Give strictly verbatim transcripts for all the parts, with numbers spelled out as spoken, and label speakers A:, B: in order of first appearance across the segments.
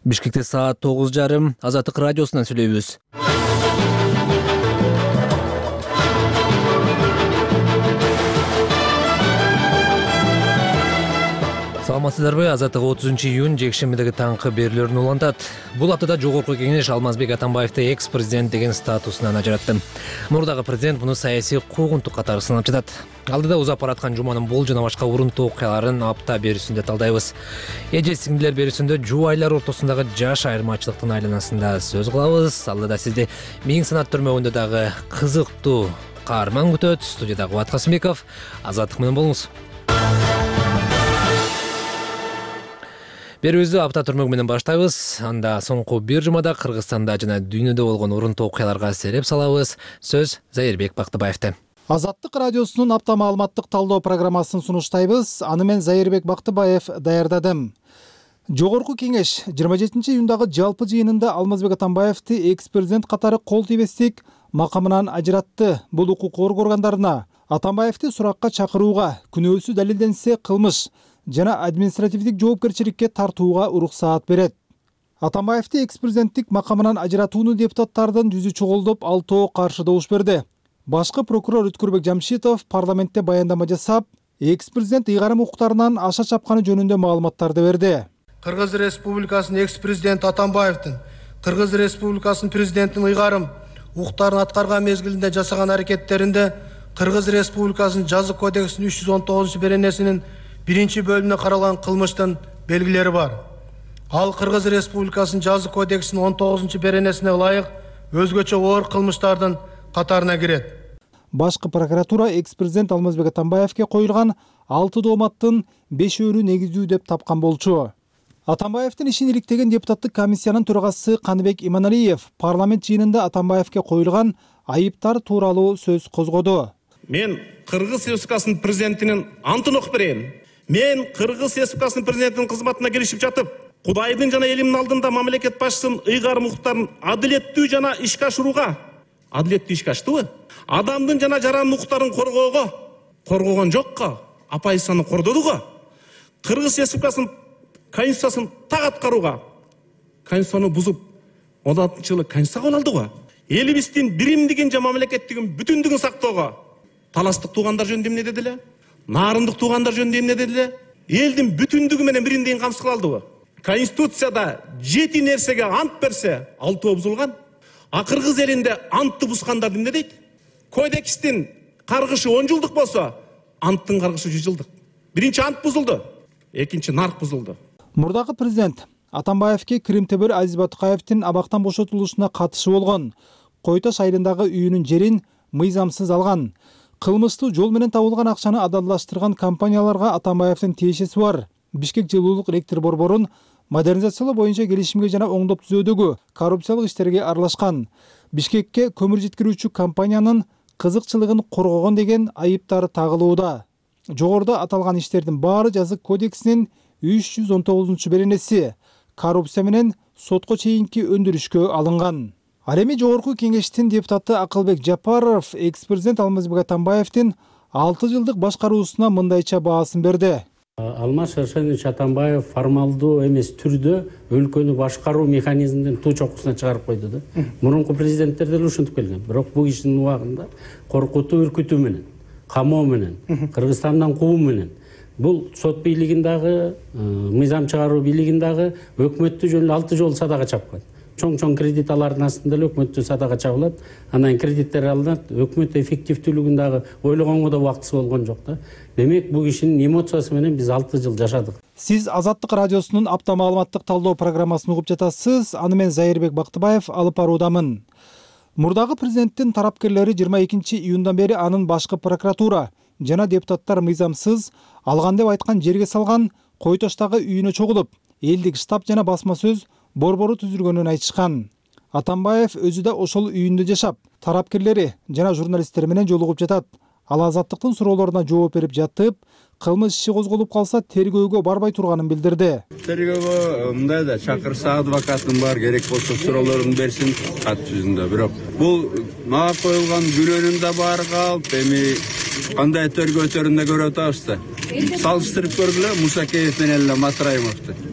A: Бишкекте саат тогуз жарым Азаттык радиосунан сүйлөйбүз. Саламатсыздарбы? Азаттык отузунчу июнь жекшембидеги таңкы берүүлөрүн улантат. Бул аптада жогорку кеңеш Алмазбек Атамбаевди экс-президент деген статусунан ажыратты. Мурдагы президент муну саясий куугунтук катары сынап жатат. Алдыда узап бараткан жуманын бул жана башка урунтуу окуяларын апта берүүсүндө талдайбыз. Эже сиңдилер берүүсүндө жубайлар ортосундагы жаш айырмачылыктын айланасында сөз кылабыз. Алдыда сизди миң санат түрмөгүндө дагы кызыктуу каарман күтөт. Студияда Кубат Касымбеков. Азаттык менен болуңуз. Берүүбүздү апта түрмөгү менен баштайбыз. Анда соңку бир жумада Кыргызстанда жана дүйнөдө болгон урунтуу окуяларга сереп салабыз. Сөз Зайырбек Бактыбаевте.
B: Азаттык радиосунун апта маалыматтык талдоо программасын сунуштайбыз. Аны мен Зайырбек Бактыбаев даярдадым. Жогорку кеңеш жыйырма жетинчи июндагы жалпы жыйынында Алмазбек Атамбаевди экс-президент катары кол тийбестик макамынан ажыратты. Бул укук коргоо органдарына Атамбаевди суракка чакырууга, күнөөсү далилденсе кылмыш жана административдик жоопкерчиликке тартууга уруксаат берет. Атамбаевди экс-президенттик макамынан ажыратууну депутаттардын жүзү чогулдуп, алтоо каршы добуш берди. Башкы прокурор Өткүрбек Жамшитов парламентте баяндама жасап, экс-президент ыйгарым укуктарынан аша чапканы жөнүндө маалыматтарды берди.
C: Кыргыз Республикасынын экс-президенти Атамбаевдин Кыргыз Республикасынын президентинин ыйгарым укуктарын аткарган мезгилинде жасаган аракеттеринде Кыргыз Республикасынын жазык кодексинин үч жүз он тогузунчу беренесинин биринчи бөлүмүнө каралган кылмыштын белгилери бар. Ал Кыргыз Республикасынын жазык кодексинин он тогузунчу беренесине ылайык өзгөчө оор кылмыштардын катарына кирет.
B: Башкы прокуратура экс-президент Алмазбек Атамбаевге коюлган алты дооматтын бешөөрү негиздүү деп тапкан болчу. Атамбаевдин ишин иликтеген депутаттык комиссиянын төрагасы Каныбек Иманалиев парламент жыйынында Атамбаевге коюлган айыптар тууралуу сөз козгоду.
D: Мен Кыргыз Республикасынын президентинин антын окуп берейин. Мен Кыргыз Республикасынын президентинин кызматына киришип жатып, Кудайдын жана элимдин алдында мамлекет башчысынын ыйгарым укуктарын адилеттүү жана ишке ашырууга, адилеттүү ишке аштыбы? Адамдын жана жарандын укуктарын коргоого, коргогон жокко, апайсаны кордодуго. Кыргыз Республикасынын конституциясын так аткарууга, конституцияны бузуп, он алтынчы жылы конституция кабыл алдыго. Элибиздин биримдигин жана мамлекеттигин бүтүндүгүн сактоого, таластык туугандар жөнүндө эмне деди эле? Нарындык туугандар жөнүндө эмне деди эле? Элдин бүтүндүгү менен биримдигин камсыз кыла алдыбы? Конституцияда жети нерсеге ант берсе, алтоо бузулган. А Кыргыз элинде антты бузгандар эмне дейт? Кодекстин каргышы он жылдык болсо, анттын каргышы жүз жылдык. Биринчи ант бузулду, экинчи нарк бузулду.
B: Мурдагы президент Атамбаевге Кирим-Тебөр Азиз Батукаевдин абактан бошотулушуна катышы болгон. Кой Таш айылындагы үйүнүн жерин мыйзамсыз алган. Кылмыштуу жол менен табылган акчаны адалдаштырган компанияларга Атамбаевдин тиешеси бар. Бишкек жылуулук электр борборун модернизациялоо боюнча келишимге жана оңдоп түзүүдөгү коррупциялык иштерге аралашкан. Бишкекке көмүр жеткирүүчү компаниянын кызыкчылыгын коргогон деген айыптары тагылууда. Жогоруда аталган иштердин баары жазык кодексинин үч жүз он тогузунчу беренеси коррупция менен сотко чейинки өндүрүшкө алынган. Ал эми жогорку кеңештин депутаты Акылбек Жапаров экс-президент Алмазбек Атамбаевдин алты жылдык башкаруусуна мындайча баасын берди.
E: Алмаз Шаршенович Атамбаев формалдуу эмес түрдө өлкөнү башкаруу механизмдин туу чокусуна чыгарып койду да. Мурунку президенттер деле ушинтип келген. Бирок бул кишинин убагында коркутуу, үркүтүү менен, камоо менен, Кыргызстандан куу менен бул сот бийлигин дагы, мыйзам чыгаруу бийлигин дагы өкмөттү жөн эле алты жолу садага чапкан. Чоң-чоң кредит алардын астында эле өкмөттү садага чабылат. Анан кредиттер алынат, өкмөт эффективдүүлүгүн дагы ойлогонго да убактысы болгон жок да. Демек, бул кишинин эмоциясы менен биз алты жыл жашадык.
B: Сиз Азаттык радиосунун апта маалыматтык талдоо программасын угуп жатасыз. Аны мен Зайырбек Бактыбаев алып баруудамын. Мурдагы президенттин тарапкерлери жыйырма экинчи июндан бери анын башкы прокуратура жана депутаттар мыйзамсыз алган деп айткан жерге салган Кой Таштагы үйүнө чогулуп, элдик штаб жана басма сөз борбору түзүлгөнүн айтышкан. Атамбаев өзү да ошол үйүндө жашап, тарапкерлери жана журналисттер менен жолугуп жатат. Ал Азаттыктын суроолоруна жооп берип жатып, кылмыш иши козголуп калса тергөөгө барбай турганын билдирди.
F: Тергөөгө мындай да чакырса адвокатым бар, керек болсо суроолорун берсин кат жүзүндө. Бирок бул мага коюлган күнөөнүн да баары калп, эми кандай тергөөтөрүн да көрүп атабыз да. Салыштырып көргүлө Мусакеев менен эле Матраимовду.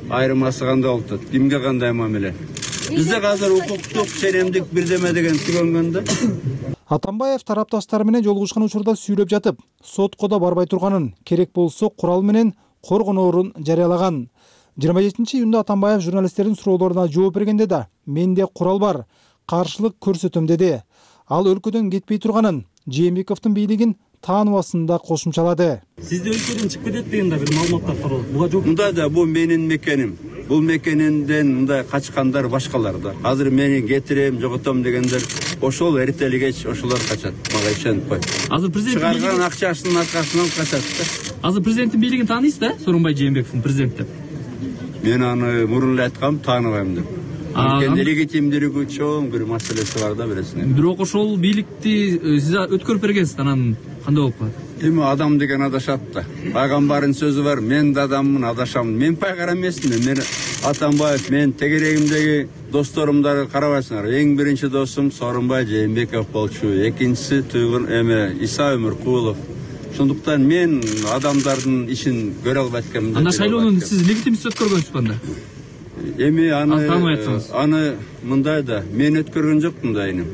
F: айырмасы кандай болуп атат, кимге кандай мамиле? Бизде азыр укуктук ченемдик бирдеме деген түгөнгөн да.
B: Атамбаев тарапташтары менен жолугушкан учурда сүйлөп жатып, сотко да барбай турганын, керек болсо курал менен коргоноорун жарыялаган. жыйырма жетинчи июнда Атамбаев журналисттердин суроолоруна жооп бергенде да менде курал бар, каршылык көрсөтөм деди. Ал өлкөдөн кетпей турганын, Жээнбековдун бийлигин тааныбасын кошумчалады.
G: Сизде өлкөдөн чыгып кетет деген да бир маалыматтар бар. Буга жооп.
F: Мындай да бул менин мекеним. Бул мекенинден мындай качкандар башкалар да. Азыр мени кетирем, жоготом дегендер ошол эртелигеч ошолор качат. Мага ишенип кой.
G: Азыр президент
F: чыгарган акчасынын аркасынан качат да.
G: Азыр президенттин бийлигин тааныйсыз да? Сооронбай Жээнбековдун президент деп.
F: Мен аны мурун эле айткам, тааныбайм деп. Анткени легитимдүүлүгү чоң бир маселеси бар да бересине.
G: Бирок ошол бийликти сиз өткөрүп бергенсиз, анан кандай болуп калат?
F: Эми адам деген адашат да. Пайгамбардын сөзү бар, мен да адаммын, адашам. Мен пайгамбар эмесмин. Мен Атамбаев, мен тегерегимдеги досторумду карабайсыңар. Эң биринчи досум Сооронбай Жээнбеков болчу, экинчиси Туйгун эме Иса Өмүркулов. Ошондуктан мен адамдардын ишин көрө албайт экенмин.
G: Анда шайлоонун сиз легитимдүү өткөргөнсүзбү анда?
F: Эми аны аны мындай да, мен өткөргөн жокмун да эми.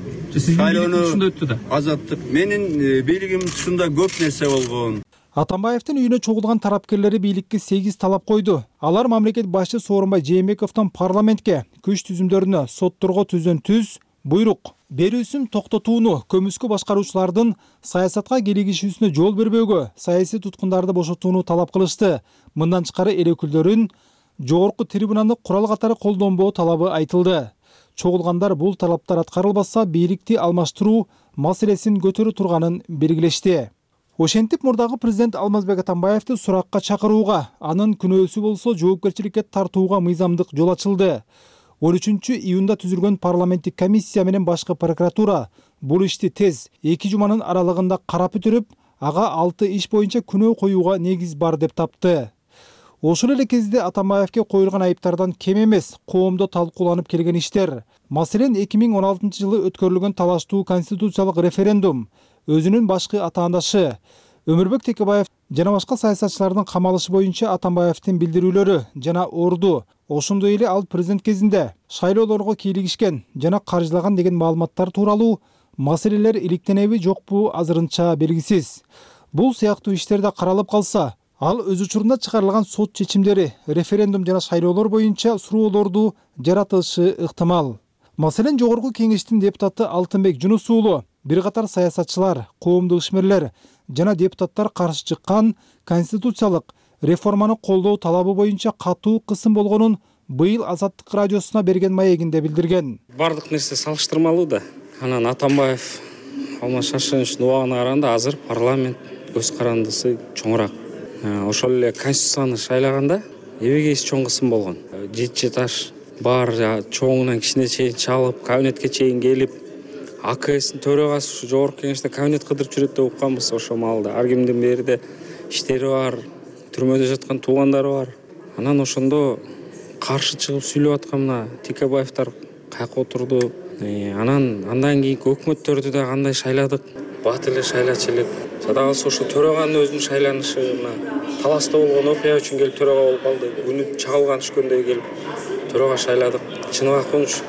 G: Шайлоону ушунда өттү да.
F: Азаттык менин бийлигим ушунда көп нерсе болгон.
B: Атамбаевдин үйүнө чогулган тарапкерлери бийликке сегиз талап койду. Алар мамлекет башчы Сооронбай Жээнбековдон парламентке, күч түзүмдөрүнө, сотторго түзөн түз буйрук берүүсүн токтотууну, көмүскө башкаруучулардын саясатка кийлигишүүсүнө жол бербөөгө, саясий туткундарды бошотууну талап кылышты. Мындан тышкары эл өкүлдөрүн жогорку трибунаны курал катары колдонбоо талабы айтылды. Чогулгандар бул талаптар аткарылбаса, бийликти алмаштыруу маселесин көтөрө турганын белгилешти. Ошентип мурдагы президент Алмазбек Атамбаевди суракка чакырууга, анын күнөөсү болсо жоопкерчиликке тартууга мыйзамдык жол ачылды. он үчүнчү июнда түзүлгөн парламенттик комиссия менен башкы прокуратура бул ишти тез эки жуманын аралыгында карап өтүрүп, ага алты иш боюнча күнөө коюуга негиз бар деп тапты. Ошол эле кезде Атамбаевге коюлган айыптардан кем эмес коомдо талкууланып келген иштер. Маселен, эки миң он алтынчы жылы өткөрүлгөн талаштуу конституциялык референдум, өзүнүн башкы атаандашы Өмүрбек Текебаев жана башка саясатчылардын камалышы боюнча Атамбаевдин билдирүүлөрү жана орду, ошондой эле ал президент кезинде шайлоолорго кийлигишкен жана каржылаган деген маалыматтар тууралуу маселелер иликтенеби жокпу азырынча белгисиз. Бул сыяктуу иштер да каралып калса, ал өз учурунда чыгарылган сот чечимдери референдум жана шайлоолор боюнча суроолорду жаратышы ыктымал. Маселен, жогорку кеңештин депутаты Алтынбек Жунус уулу, бир катар саясатчылар, коомдук ишмерлер жана депутаттар каршы чыккан конституциялык реформаны колдоо талабы боюнча катуу кысым болгонун быйыл Азаттык радиосуна берген маегинде билдирген.
E: Бардык нерсе салыштырмалуу да. Анан Атамбаев Алмаз Шаршеновичтин убагына караганда азыр парламент көз карандысы чоңураак. Ошол эле конституцияны шайлаганда эбеге чоң кысым болгон. Жетчи таш бар, чоңунан кичине чейин чалып, кабинетке чейин келип, А К С'ин төрагасы ушу жогорку кеңеште кабинет кыдырып жүрөт деп укканбыз ошол маалда. Ар кимдин берде иштери бар, түрмөдө жаткан туугандары бар. Анан ошондо каршы чыгып сүйлөп аткан мына Текебаевдер каяка отурду. Анан андан кийинки өкмөттөрдү да кандай шайладык, бат эле шайлачу элек. Жада калса ошо төраганын өзүнүн шайланышы мына таласта болгон окуя үчүн келип төрага болуп калды. Күнү чагылган түшкөндөй келип төрага шайладык. Чыныбак болчу.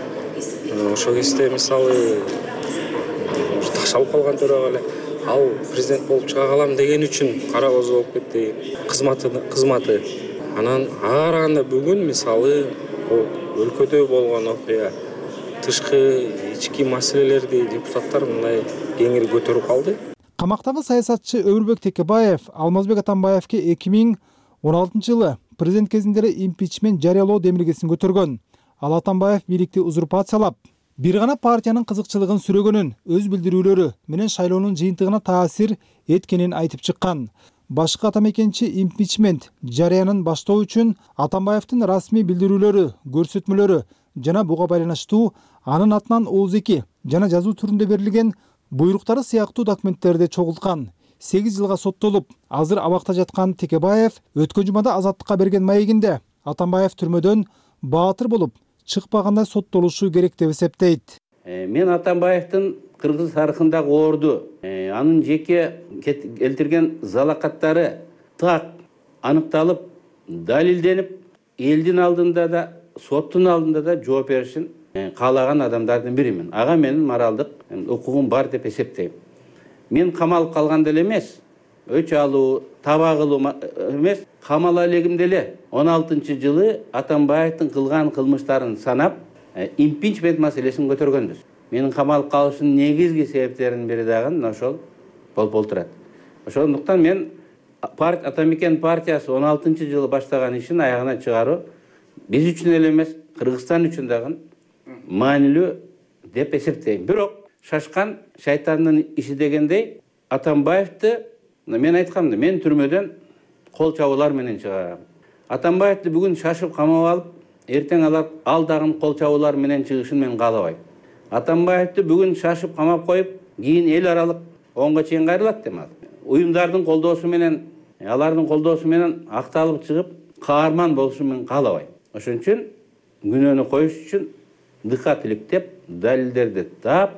E: Ошол кезде мисалы ташалып калган төрага эле ал президент болуп чыга калам деген үчүн кара коз болуп кетти. Кызматы кызматы. Анан ага караганда бүгүн мисалы өлкөдө болгон окуя, тышкы ички маселелерди депутаттар мындай кеңири көтөрүп калды.
B: Камактагы саясатчы Өмүрбек Текебаев Алмазбек Атамбаевке эки миң он алтынчы жылы президент кезинде импичмент жарыялоо демилгесин көтөргөн. Ал Атамбаев бийликти узурпациялап, бир гана партиянын кызыкчылыгын сүрөгөнүн өз билдирүүлөрү менен шайлоонун жыйынтыгына таасир эткенин айтып чыккан. Башкы атамекенчи импичмент жарыянын баштоо үчүн Атамбаевдин расмий билдирүүлөрү, көрсөтмөлөрү жана буга байланыштуу анын атынан ооз эки жана жазуу түрүндө берилген буйруктары сыяктуу документтерди чогулткан. сегиз жылга соттолуп, азыр абакта жаткан Текебаев өткөн жумада Азаттыкка берген маегинде Атамбаев түрмөдөн баатыр болуп чыкпагандай соттолушу керек деп эсептейт.
H: Мен Атамбаевдин кыргыз тарыхындагы орду, анын жеке келтирген залакаттары так аныкталып, далилденип, элдин алдында да, соттун алдында да жооп беришин каалаган адамдардын биримин. Ага менин моралдык укугум бар деп эсептейм. Мен камалып калган деле эмес, өч алуу, таба кылуу эмес, камала элегим деле. он алтынчы жылы Атамбаевдин кылган кылмыштарын санап, импичмент маселесин көтөргөнбүз. Менин камалып калышымдын негизги себептеринин бири дагы ошол болуп турат. Ошондуктан мен Атамекен партиясы он алтынчы жылы баштаган ишин аягына чыгаруу биз үчүн эле эмес, Кыргызстан үчүн дагы маанилүү деп эсептейм. Бирок шашкан шайтандын иши дегендей, Атамбаевди мен айткам да, мен түрмөдөн кол чабуулар менен чыгам. Атамбаевди бүгүн шашып камап алып, эртең алар ал дагы кол чабуулар менен чыгышын мен каалабайм. Атамбаевди бүгүн шашып камап коюп, кийин эл аралык оңго чейин кайрылат деп атам. Уюмдардын колдоосу менен, алардын колдоосу менен акталып чыгып, каарман болушун мен каалабайм. Ошон үчүн күнөөнү коюш үчүн дыкат иликтеп, далилдерди таап,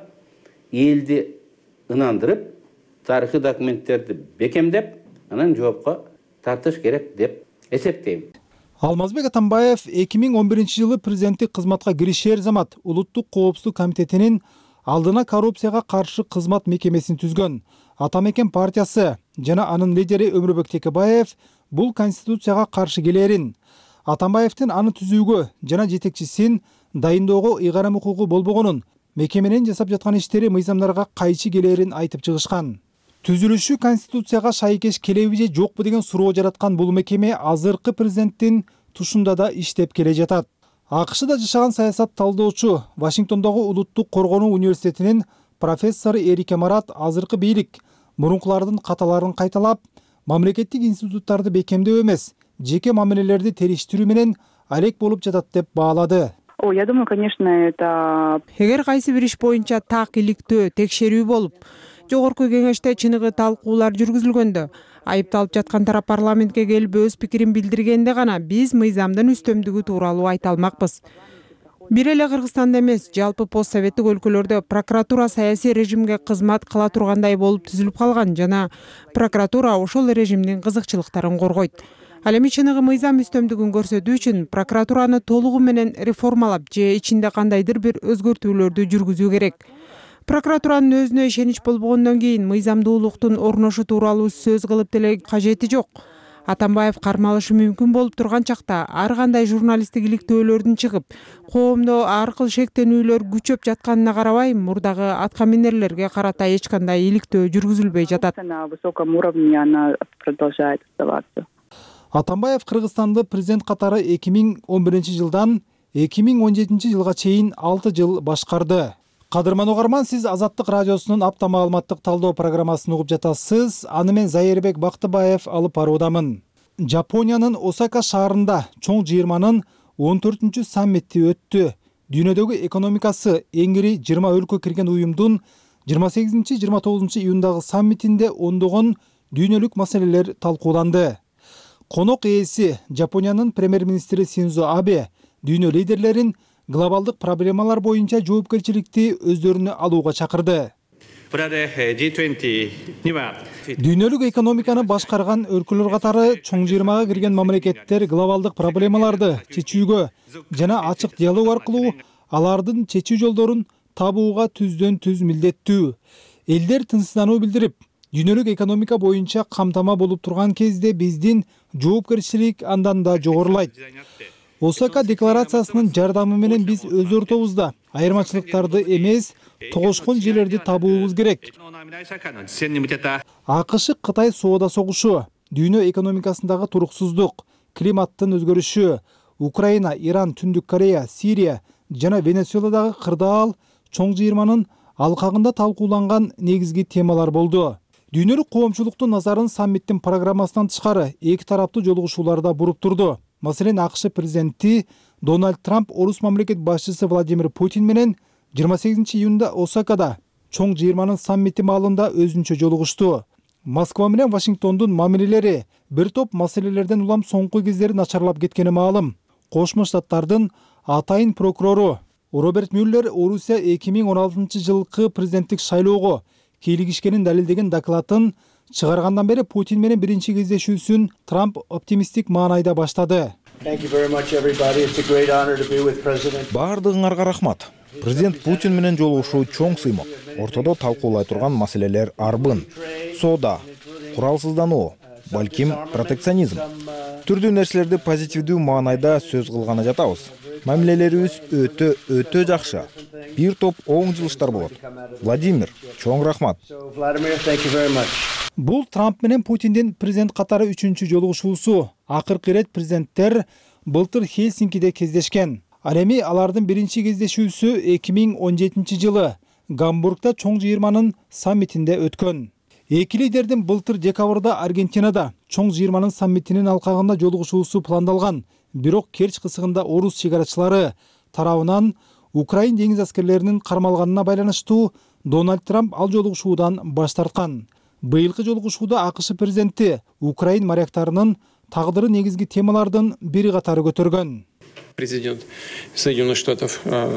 H: элди ынандырып, тарыхый документтерди бекемдеп, анан жоопко тартыш керек деп эсептейм.
B: Алмазбек Атамбаев эки миң он биринчи жылы президенттик кызматка киришер замат Улуттук коопсуздук комитетинин алдына коррупцияга каршы кызмат мекемесин түзгөн. Атамекен партиясы жана анын лидери Өмүрбек Текебаев бул конституцияга каршы келерин, Атамбаевдин аны түзүүгө жана жетекчисин дайындоого ыйгарым укугу болбогонун, мекеменин жасап жаткан иштери мыйзамдарга кайчы келерин айтып чыгышкан. Түзүлүшү конституцияга шайкеш келеби же жокпу деген суроо жараткан бул мекеме азыркы президенттин тушунда да иштеп келе жатат. АКШда жашаган саясат талдоочу, Вашингтондогу Улуттук коргонуу университетинин профессору Эрике Марат азыркы бийлик мурункулардын каталарын кайталап, мамлекеттик институттарды бекемдөө эмес, жеке мамилелерди териштирүү менен алек болуп жатат деп баалады.
I: О, я думаю, конечно, это... Эгер кайсы бир иш боюнча так иликтөө, текшерүү болуп, жогорку кеңеште чыныгы талкуулар жүргүзүлгөндө, айыпталып жаткан тарап парламентке келип өз пикирин билдиргенде гана биз мыйзамдын үстөмдүгү тууралуу айта алмакпыз. Бир эле Кыргызстанда эмес, жалпы постсоветтик өлкөлөрдө прокуратура саясий режимге кызмат кыла тургандай болуп түзүлүп калган жана прокуратура ошол режимдин кызыкчылыктарын коргойт. Ал эми чыныгы мыйзам үстөмдүгүн көрсөтүү үчүн прокуратураны толугу менен реформалап же ичинде кандайдыр бир өзгөртүүлөрдү жүргүзүү керек. Прокуратуранын өзүнө ишенич болбогондон кийин мыйзамдуулуктун орношу тууралуу сөз кылып деле кажети жок. Атамбаев кармалышы мүмкүн болуп турган чакта ар кандай журналисттик иликтөөлөрдүн чыгып, коомдо ар кыл шектенүүлөр күчөп жатканына карабай, мурдагы аткаминерлерге карата эч кандай иликтөө жүргүзүлбөй жатат. На высоком уровне она продолжает оставаться.
B: Атамбаев Кыргызстанды президент катары эки миң он биринчи жылдан эки миң он жетинчи жылга чейин алты жыл башкарды. Кадырман угарман, сиз Азаттык радиосунун апта маалыматтык талдоо программасын угуп жатасыз. Аны мен Зайырбек Бактыбаев алып баруудамын. Жапониянын Осака шаарында чоң жыйырманын он төртүнчү саммити өттү. Дүйнөдөгү экономикасы эң ири жыйырма өлкө кирген уюмдун жыйырма сегизинчи жыйырма тогузунчу июндагы саммитинде ондогон дүйнөлүк маселелер талкууланды. Конок ээси Жапониянын премьер-министри Синдзо Абе дүйнө лидерлерин глобалдык проблемалар боюнча жоопкерчиликти өздөрүнө алууга чакырды. Дүйнөлүк экономиканы башкарган өлкөлөр катары чоң жыйырмага кирген мамлекеттер глобалдык проблемаларды чечүүгө жана ачык диалог аркылуу алардын чечүү жолдорун табууга түздөн түз милдеттүү. Элдер тынчсыздануу билдирип, дүйнөлүк экономика боюнча камтама болуп турган кезде биздин жоопкерчилик андан да жогорулайт. Осака декларациясынын жардамы менен биз өз ортобузда айырмачылыктарды эмес, тогошкон жерлерди табуубуз керек. АКШ Кытай соода согушу, дүйнө экономикасындагы туруксуздук, климаттын өзгөрүшү, Украина, Иран, Түндүк Корея, Сирия жана Венесуэладагы кырдаал чоң жыйырманын алкагында талкууланган негизги темалар болду. Дүйнөлүк коомчулуктун назарын саммиттин программасынан тышкары эки тараптуу жолугушууларда буруп турду. Маселен, АКШ президенти Дональд Трамп орус мамлекет башчысы Владимир Путин менен жыйырма сегизинчи июнда Осакада чоң жыйырманын саммити маалында өзүнчө жолугушту. Москва менен Вашингтондун мамилелери бир топ маселелерден улам соңку кездери начарлап кеткени маалым. Кошмо Штаттардын атайын прокурору Роберт Мюллер Орусия эки миң он алтынчы жылкы президенттик шайлоого кийлигишкенин далилдеген докладын чыгаргандан бери Путин менен биринчи кездешүүсүн Трамп оптимисттик маанайда баштады.
J: Баардыгыңарга рахмат. Президент Путин менен жолугушуу чоң сыймок. Ортодо талкуулай турган маселелер арбын. Соода, куралсыздануу, балким протекционизм. Түрдүү нерселерди позитивдүү маанайда сөз кылганы жатабыз. Мамилелерибиз өтө өтө жакшы. Бир топ оң жылыштар болот. Владимир, чоң рахмат.
B: Бул Трамп менен Путиндин президент катары үчүнчү жолугушуусу. Акыркы ирет президенттер былтыр Хельсинкиде кездешкен. Ал эми алардын биринчи кездешүүсү эки миң он жетинчи жылы Гамбургда чоң жыйырманын саммитинде өткөн. Эки лидердин былтыр декабрда Аргентинада чоң жыйырманын саммитинин алкагында жолугушуусу пландалган. Бирок Керчь кысыгында орус чегарачылары тарабынан Украин деңиз аскерлеринин кармалганына байланыштуу Дональд Трамп ал жолугушуудан баш тарткан. Быйылкы жолугушууда АКШ президенти Украин моряктарынын тагдыры негизги темалардын бири катары көтөргөн.
K: Президент Соединенных Штатов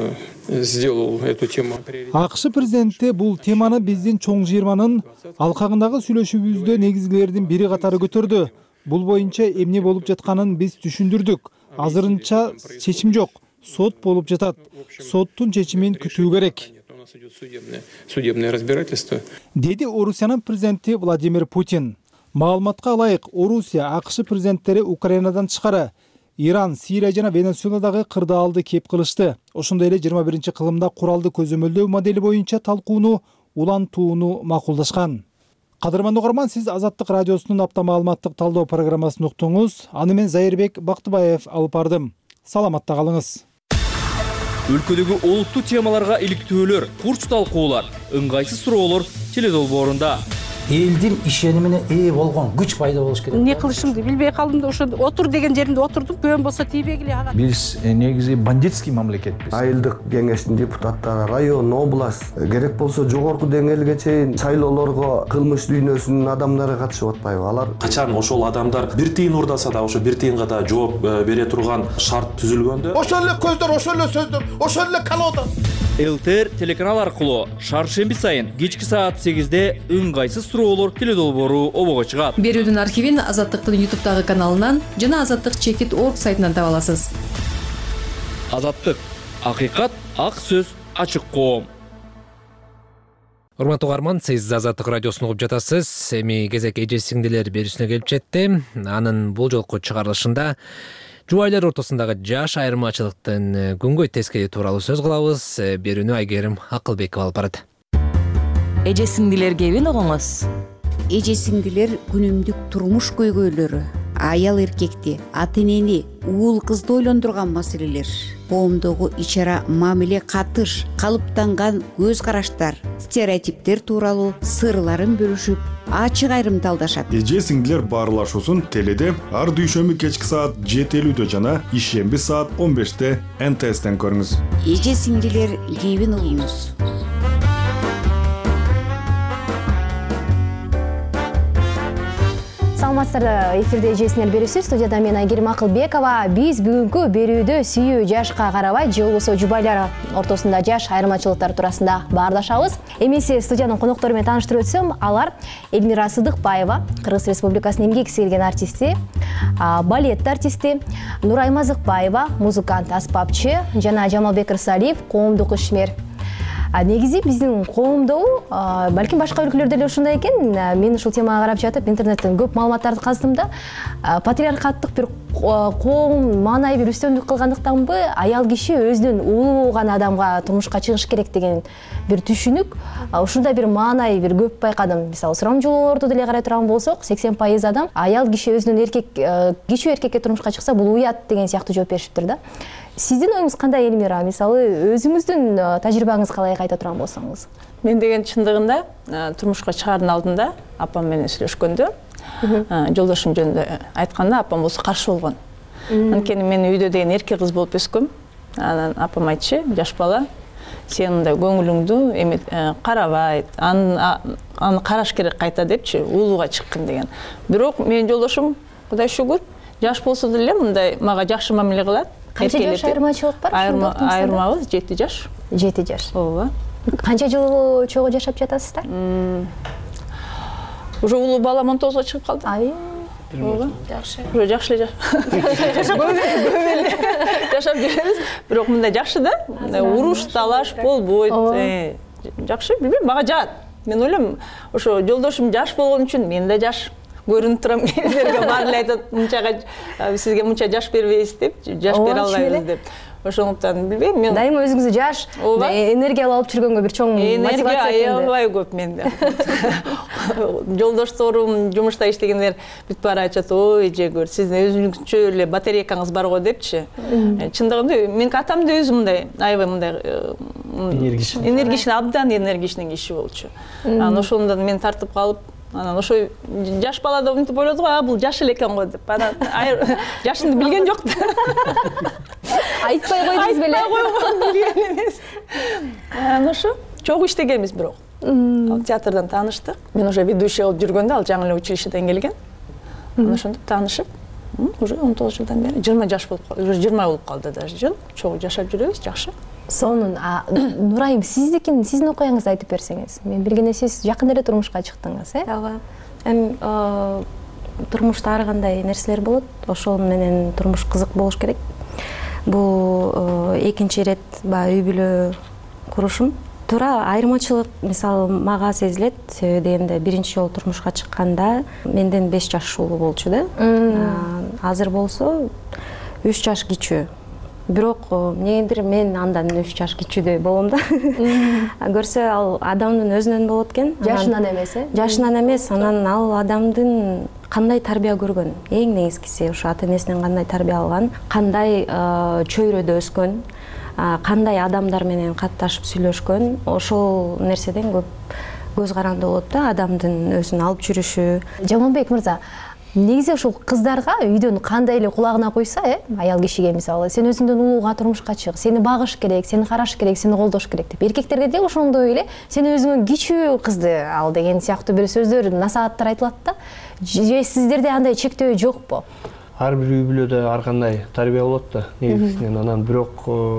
K: сделал эту тему.
B: АКШ президенти бул теманы биздин чоң жыйырманын алкагындагы сүйлөшүүбүздө негизгилердин бири катары көтөрдү. Бул боюнча эмне болуп жатканын биз түшүндүрдүк. Азырынча чечим жок. Сот болуп жатат. Соттун чечимин күтүү керек.
K: Судебное разбирательство.
B: Деди Орусиянын президенти Владимир Путин. Маалыматка ылайык, Орусия, АКШ президенттери Украинадан тышкары Иран, Сирия жана Венесуэладагы кырдаалды кеп кылышты. Ошондой эле жыйырма биринчи кылымда куралды көзөмөлдөө модели боюнча талкууну улантууну макулдашкан. Кадырман угарман, сиз Азаттык радиосунун апта маалыматтык талдоо программасын уктуңуз. Аны мен Зайырбек Бактыбаев алып бардым. Саламатта калыңыз.
L: Өлкөдөгү олуттуу темаларга иликтөөлөр, курч талкуулар, ыңгайсыз суроолор теледолбоорунда.
M: Элдин ишенимине ээ болгон күч пайда болуш керек.
N: Не кылышымды билбей калдым да, ошо отур деген жеримде отурдум. Көн болсо тийбегиле ага.
O: Биз негизи бандитский мамлекетпиз.
P: Айылдык кеңештин депутаттары, район, область, керек болсо жогорку деңгээлге чейин шайлоолорго кылмыш дүйнөсүнүн адамдары катышып атпайбы? Алар
Q: качан ошол адамдар бир тыйын урдаса да ошо бир тыйынга да жооп бере турган шарт түзүлгөндө,
R: ошол эле көздөр, ошол эле сөздөр, ошол эле колода.
L: ЛТР телеканал аркылуу шаршемби сайын кечки саат сегизде ыңгайсыз суроолор теледолбоору обого чыгат.
S: Берүүнүн архивин Азаттыктын ютубтагы каналынан жана азаттык чекит точка орг сайтынан таба аласыз.
L: Азаттык, акыйкат, ак сөз, ачык коом.
A: Урматтуу угарман, сиз Азаттык радиосун угуп жатасыз. Эми кезек эже сиңдилер берүүсүнө келип жетти. Анын бул жолку чыгарылышында жубайлар ортосундагы жаш айырмачылыктын күнгөй тескери тууралуу сөз кылабыз. Берүүнү Айгерим Акылбекова алып барат.
T: Эже сиңдилер кебин угуңуз.
U: Эже сиңдилер күнүмдүк турмуш көйгөйлөрү, аял эркекти, ата энени, уул кызды ойлондурган маселелер, коомдогу ичара мамиле катыш, калыптанган көз караштар, стереотиптер тууралуу сырларын бөлүшүп, ачык айрымталдашат.
V: Эже сиңдилер баарлашуусун теледе ар дүйшөмбү кечки саат жети элүүдө жана ишемби саат он беште эн тэ эстен көрүңүз.
U: Эже сиңдилер кебин угуңуз.
W: Саламатсыздар, эфирде эже сиңдилер берүүсү, студияда мен Айгерим Акылбекова. Биз бүгүнкү берүүдө сүйүү жашка карабай, же болбосо жубайлар ортосунда жаш айырмачылыктар туурасында баардашабыз. Эмесе студиянын коноктору менен тааныштырып өтсөм, алар Элмира Сыдыкбаева, Кыргыз Республикасынын эмгек сиңирген артисти, балет артисти, Нурайма Зыкбаева, музыкант, аспапчы, жана Жамалбек Рысалиев, коомдук ишмер. Негизи биздин коомдо, балким башка өлкөлөрдө эле ушундай экен. Мен ушул темага карап жатып, интернеттен көп маалыматтарды каздым да, патриархаттык бир коом маанай бир үстөмдүк кылгандыктанбы, аял киши өзүнүн уулу болгон адамга турмушка чыгыш керек деген бир түшүнүк, ушундай бир маанай бир көп байкадым. Мисалы, сурамжылоолорду деле карай турган болсок, сексен пайыз адам аял киши өзүнүн эркек киши эркекке турмушка чыкса, бул уят деген сыяктуу жооп беришиптир да. Сиздин оюңуз кандай, Элмира? Мисалы, өзүңүздүн тажрыйбаңыз калай айта турган болсоңуз?
N: Мен деген чындыгында турмушка чыгаардын алдында апам менен сүйлөшкөндө, жолдошум жөнүндө айтканда, апам болсо каршы болгон. Анткени мен үйдө деген эркек кыз болуп өскөм. Анан апам айтчы, жаш бала, сен мындай көңүлүңдү эме карабайт, аны караш керек кайта депчи, уулууга чыккын деген. Бирок менин жолдошум, Кудай шүгүр, жаш болсо деле мындай мага жакшы мамиле кылат.
W: Канча жаш айырмачылык бар?
N: Айырмабыз жети жаш.
W: жети жаш.
N: Ооба.
W: Канча жыл чогуу жашап жатасыздар?
N: Уже улуу балам он тогузго чыгып калды.
W: Ай.
N: ооба жакшы жакшы эле жашап жашап жүрөбүз бирок мындай жакшы да уруш талаш болбойт жакшы билбейм мага жаат мен ойлойм ошо жолдошум жаш болгон үчүн мен да жаш көрүнүп турам кээдерге баары эле айтат мынчага сизге мынча жаш бербейбиз деп жаш бере албайбыз деп ошондуктан билбейм мен
W: дайыма өзүңүздү жаш энергиялуу алып жүргөнгө бир чоң мотивация
N: аябай көп менде жолдошторум жумушта иштегендер бүт баары айтышат ой эже көр сиздин өзүңүзчө эле батарейкаңыз бар го депчи чындыгында менин атам да өзү мындай аябай мындай энергичный абдан энергичный киши болчу анан ошондон мен тартып калып анан ошо жаш бала да мынтип ойлоду го а бул жаш эле экен го деп анан жашымды билген жок
W: айтпай койдуңуз беле
N: айтпай койгон билген эмес анан ошо чогуу иштегенбиз бирок ал театрдан тааныштык мен уже ведущий болуп жүргөндө ал жаңы эле училищеден келген анан ошентип таанышып уже он тогуз жылдан бери жыйырма жаш болуп уже жыйырма болуп калды даже жыл чогуу жашап жүрөбүз жакшы
W: сонун Нурайым сиздикин сиздин окуяңызды айтып берсеңиз мен билгендей сиз жакында эле турмушка чыктыңыз э
C: ооба эми турмушта ар кандай нерселер болот ошол менен турмуш кызык болуш керек бул экинчи ирет баягы үй бүлө курушум туура айырмачылык мисалы мага сезилет себеби дегенде биринчи жолу турмушка чыкканда менден беш жаш улуу болчу да азыр болсо үч жаш кичүү бирок эмнегедир мен андан үч жаш кичүүдөй болом да көрсө ал адамдын өзүнөн болот экен
W: жашынан эмес э
C: жашынан эмес анан ал адамдын кандай тарбия көргөн эң негизгиси ошо ата энесинен кандай тарбия алган кандай чөйрөдө өскөн кандай адамдар менен катташып сүйлөшкөн ошол нерседен көп көз каранды болот да адамдын өзүн алып жүрүшү
W: Жаманбек мырза негизи ушул кыздарга үйдөн кандай эле кулагына куйса э аял кишиге мисалы сен өзүңдөн улууга турмушка чык сени багыш керек сени караш керек сени колдош керек деп эркектерге деле ошондой эле сен өзүңөн кичүү кызды ал деген сыяктуу бир сөздөр насааттар айтылат да же сиздерде андай чектөө жокпу
E: ар бир үй бүлөдө ар кандай тарбия болот да негизинен анан бирок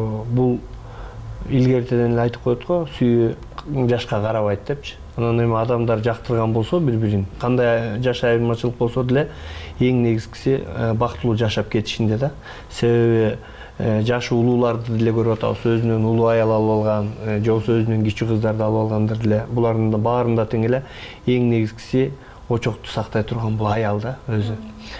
E: бул илгертеден эле айтып коет го сүйүү жашка карабайт депчи анан эми адамдар жактырган болсо бири бирин кандай жаш айырмачылык болсо деле эң негизгиси бактылуу жашап кетишинде да себеби жашы улууларды деле көрүп атабыз өзүнөн улуу аял алып алган же болбосо өзүнөн кичүү кыздарды алып алгандар деле булардын да баарында тең эле эң негизгиси очокту сактай турган бул аял да өзү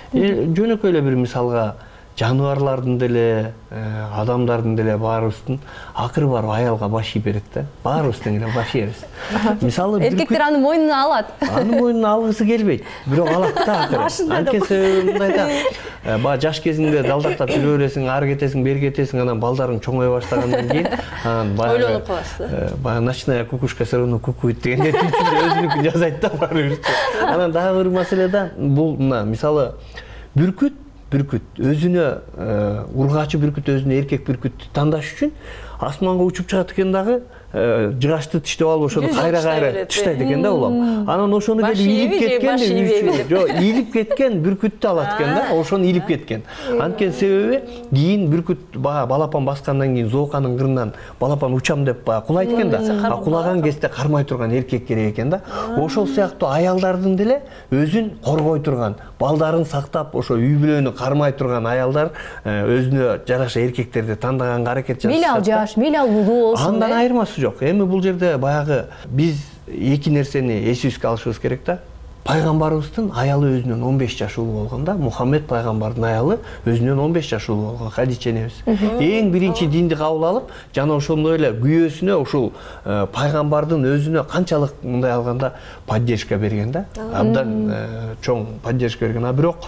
E: жөнөкөй эле бир мисалга жаныбарлардын деле адамдардын деле баарыбыздын акыры барып аялга баш ийип берет да баарыбыз тең эле баш ийебиз мисалы
W: эркектер аны мойнуна алат
E: аны мойнуна алгысы келбейт бирок алат да акыры анткени себеби мындай да баягы жаш кезиңде далдактап жүрө бересиң ары кетесиң бери кетесиң анан балдарың чоңое баштагандан кийин анан баягы
N: ойлонуп каласыз
E: баягы ночная кукушка все равно кукует дегендей өзүнүкүн жасайт да баарыбир анан дагы бир маселе да бул мына мисалы бүркүт бүркүт өзүнө ургачы бүркүт өзүнө эркек бүркүттү тандаш үчүн асманга учуп чыгат экен дагы жыгачты тиштеп алып ошону кайра кайра тыштайт экен да улам анан ошону келип ийилип кеткен жок ийилип кеткен бүркүттү алат экен да ошону ийилип кеткен анткени себеби кийин бүркүт баягы балапан баскандан кийин зооканын кырынан балапан учам деп баягы кулайт экен да а кулаган кезде кармай турган эркек керек экен да ошол сыяктуу аялдардын деле өзүн коргой турган балдарын сактап ошо үй бүлөнү кармай турган аялдар өзүнө жараша эркектерди тандаганга аракет жасашат.
W: Мейли ал жаш, мейли ал улуу болсун.
E: Андан айырмасы жок. Эми бул жерде баягы биз эки нерсени эсибизге алышыбыз керек да. Пайгамбарыбыздын аялы өзүнөн он беш жаш улуу болгон да. Мухаммед пайгамбардын аялы өзүнөн он беш жаш улуу болгон Хадича энебиз. Эң биринчи динди кабыл алып, жана ошондой эле күйөөсүнө ушул пайгамбардын өзүнө канчалык мындай алганда поддержка берген да. Абдан чоң поддержка берген. А бирок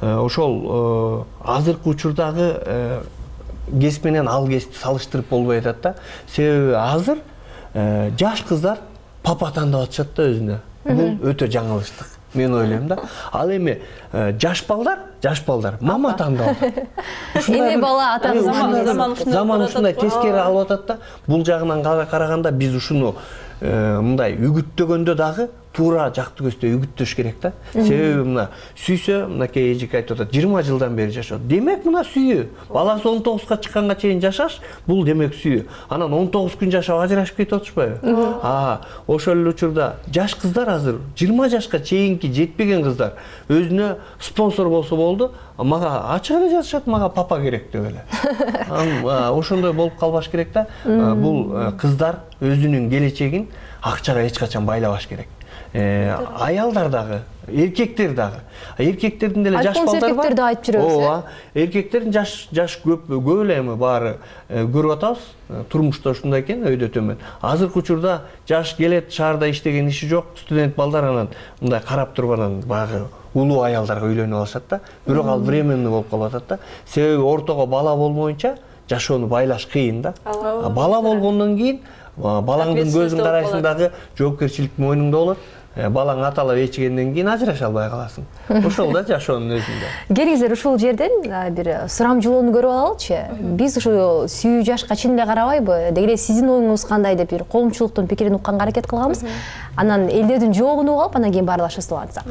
E: ошол азыркы учурдагы кесип менен ал кесипти салыштырып болбой атат да. Себеби азыр жаш кыздар папа тандап атышат да өзүнө. Бул өтө жаңылыштык. Мен ойлойм да. Ал эми жаш балдар, жаш балдар мама тандап атат.
W: Эне бала ата
E: заман заман ушундай тескери алып атат да. Бул жагынан караганда биз ушуну мындай үгүттөгөндө дагы
P: туура жакты көздөй үгүттөш керек да. Себеби мына сүйсө, мынакей эжеке айтып атат, жыйырма жылдан бери жашады. Демек мына сүйүү. Баласы он тогузга чыкканга чейин жашаш, бул демек сүйүү. Анан он тогуз күн жашап ажырашып кетип атышпайбы? А, ошол эле учурда жаш кыздар азыр жыйырма жашка чейинки жетпеген кыздар өзүнө спонсор болсо болду, мага ачык эле жазышат, мага папа керек деп эле. Ошондой болуп калбаш керек да. Бул кыздар өзүнүн келечегин акчага эч качан байлабаш керек. Аялдар дагы, эркектер дагы. Эркектердин деле жаш балдар бар.
W: Эркектер да айтып жүрөбүз.
P: Ооба. Эркектердин жаш жаш көп көп эле эми баары көрүп атабыз. Турмушта ушундай экен, өйдө төмөн. Азыркы учурда жаш келет, шаарда иштеген иши жок, студент балдар анан мындай карап туруп анан багы улуу аялдарга үйлөнүп алышат да. Бирок ал временный болуп калып атат да. Себеби ортого бала болмоюнча жашоону байлаш кыйын да. Бала болгондон кийин балаңдын көзүн карайсың дагы, жоопкерчилик мойнуңда болот. Балаң аталап ичкенден кийин ажыраша албай каласың. Ошол да жашоонун өзүндө.
W: Келиңиздер ушул жерден бир сурамжылоону көрүп алалычы. Биз ушу сүйүү жашка чын эле карабайбы? Деги эле сиздин оюңуз кандай деп бир коомчулуктун пикирин укканга аракет кылганбыз. Анан элдердин жоогун угуп алып, анан кийин баарлашыбызды улантсак.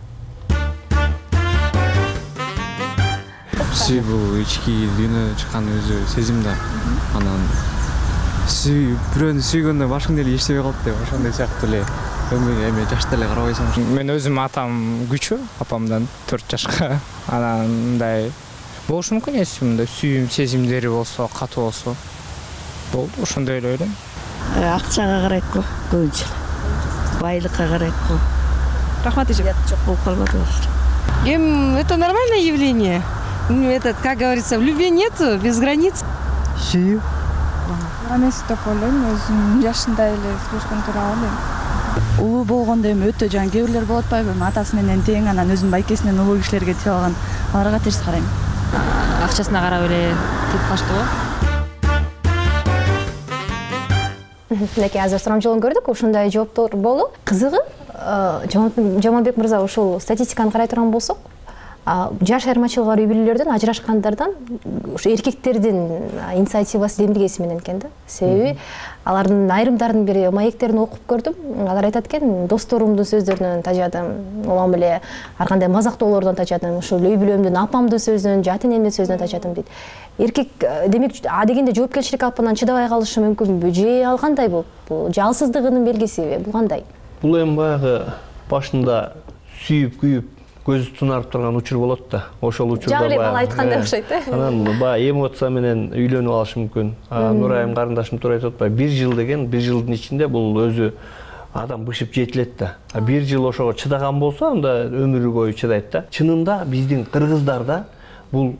D: Сүйүү бул ички дүйнө чыккан өзү сезим да. Анан сүйүү бирөөнү сүйгөндө башың деле иштебей калат деп ошондой сыяктуу эле өмүр эме жашта эле карабайсың.
F: Мен өзүм атам күчүү, апамдан төрт жашка. Анан мындай болушу мүмкүн, эси мындай сүйүүм сезимдери болсо, катуу болсо. Болду, ошондой эле ойлойм.
G: Акчага карайт го, көбүнчө. Байлыкка карайт го.
X: Рахмат эже.
G: Жок болуп калбады.
X: Эм, это нормальное явление. Этот, как говорится, в любви нету без границ.
Y: Сүйүү.
Z: Эмес деп ойлойм, өзүм жашында эле сүйлөшкөн тууралуу элем.
X: Улуу болгондо эми өтө жан кээ бирлер болот атпайбы, атасы менен тең, анан өзүнүн байкесинен улуу кишилерге тие алган. Аларга терс карайм.
T: Акчасына карап эле тип качты го.
W: Мынакей азыр сурамжылоону көрдүк, ушундай жооптор болду. Кызыгы, Жамалбек мырза, ушул статистиканы карай турган болсок, жаш айырмачылыгы бар үй бүлөлөрдөн ажырашкандардан ушу эркектердин инициативасы демдигеси менен экен да. Себеби алардын айрымдардын бир маектерин окуп көрдүм. Алар айтат экен, досторумдун сөздөрүнөн тажадым, улам эле ар кандай мазактоолордон тажадым, ушул үй бүлөмдүн апамдын сөзүнөн, жат энемдин сөзүнөн тажадым дейт. Эркек демек а дегенде жоопкерчилик алып анан чыдабай калышы мүмкүнбү? Же ал кандай болуп? Бул жалсыздыгынын белгисиби? Бул кандай?
P: Бул эми баягы башында сүйүп, күйүп көзү тунарып турган учур болот да. Ошол учурда
W: баягы бала айткандай окшойт да.
P: Анан баягы эмоция менен үйлөнүп алышы мүмкүн. Нурайым карындашым туура айтып атпайбы? Бир жыл деген, бир жылдын ичинде бул өзү адам бышып жетилет да. Бир жыл ошого чыдаган болсо, анда өмүрү бою чыдайт да. Чынында биздин кыргыздарда бул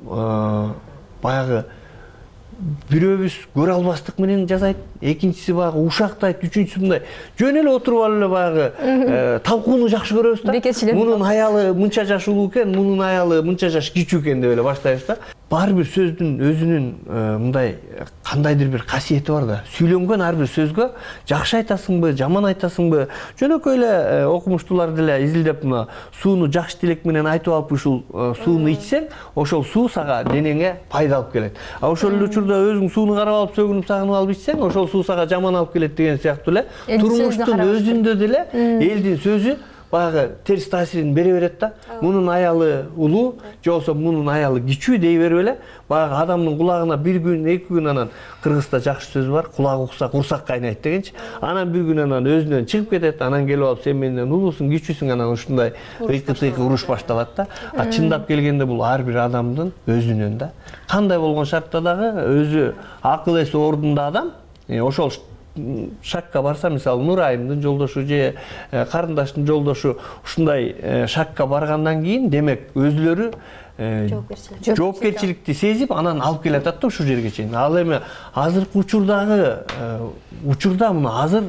P: баягы бирөөбүз көрө албастык менен жазайт, экинчиси баягы ушактайт, үчүнчүсү мындай жөн эле отуруп алып эле баягы талкууну жакшы көрөбүз да. Мунун аялы мынча жаш улуу экен, мунун аялы мынча жаш кичүү экен деп эле баштайбыз да. Ар бир сөздүн өзүнүн мындай кандайдыр бир касиети бар да. Сүйлөнгөн ар бир сөзгө жакшы айтасыңбы, жаман айтасыңбы? Жөнөкөй эле окумуштуулар деле изилдеп мына сууну жакшы тилек менен айтып алып ушул сууну ичсең, ошол суу сага денеңе пайда алып келет. А ошол эле учурда өзүң сууну карап алып, сөгүнүп сагынып алып ичсең, ошол суу сага жаман алып келет деген сыяктуу эле. Турмуштун өзүндө деле элдин сөзү баягы терс таасирин бере берет да. Мунун аялы улуу, же болбосо мунун аялы кичүү дей берип эле баягы адамдын кулагына бир күн, эки күн анан кыргызда жакшы сөз бар, кулак укса курсак кайнайт дегенчи. Анан бир күн анан өзүнөн чыгып кетет, анан келип алып сен менден улуусуң, кичүүсүң, анан ушундай ыйкы-тыйкы уруш башталат да. А чындап келгенде бул ар бир адамдын өзүнөн да. Кандай болгон шартта дагы өзү акыл эси ордунда адам, ошол шакка барса, мисалы Нурайымдын жолдошу же карындаштын жолдошу ушундай шакка баргандан кийин, демек өзүлөрү жоопкерчиликти сезип, анан алып келатат да ушул жерге чейин. Ал эми азыркы учурдагы учурда мына азыр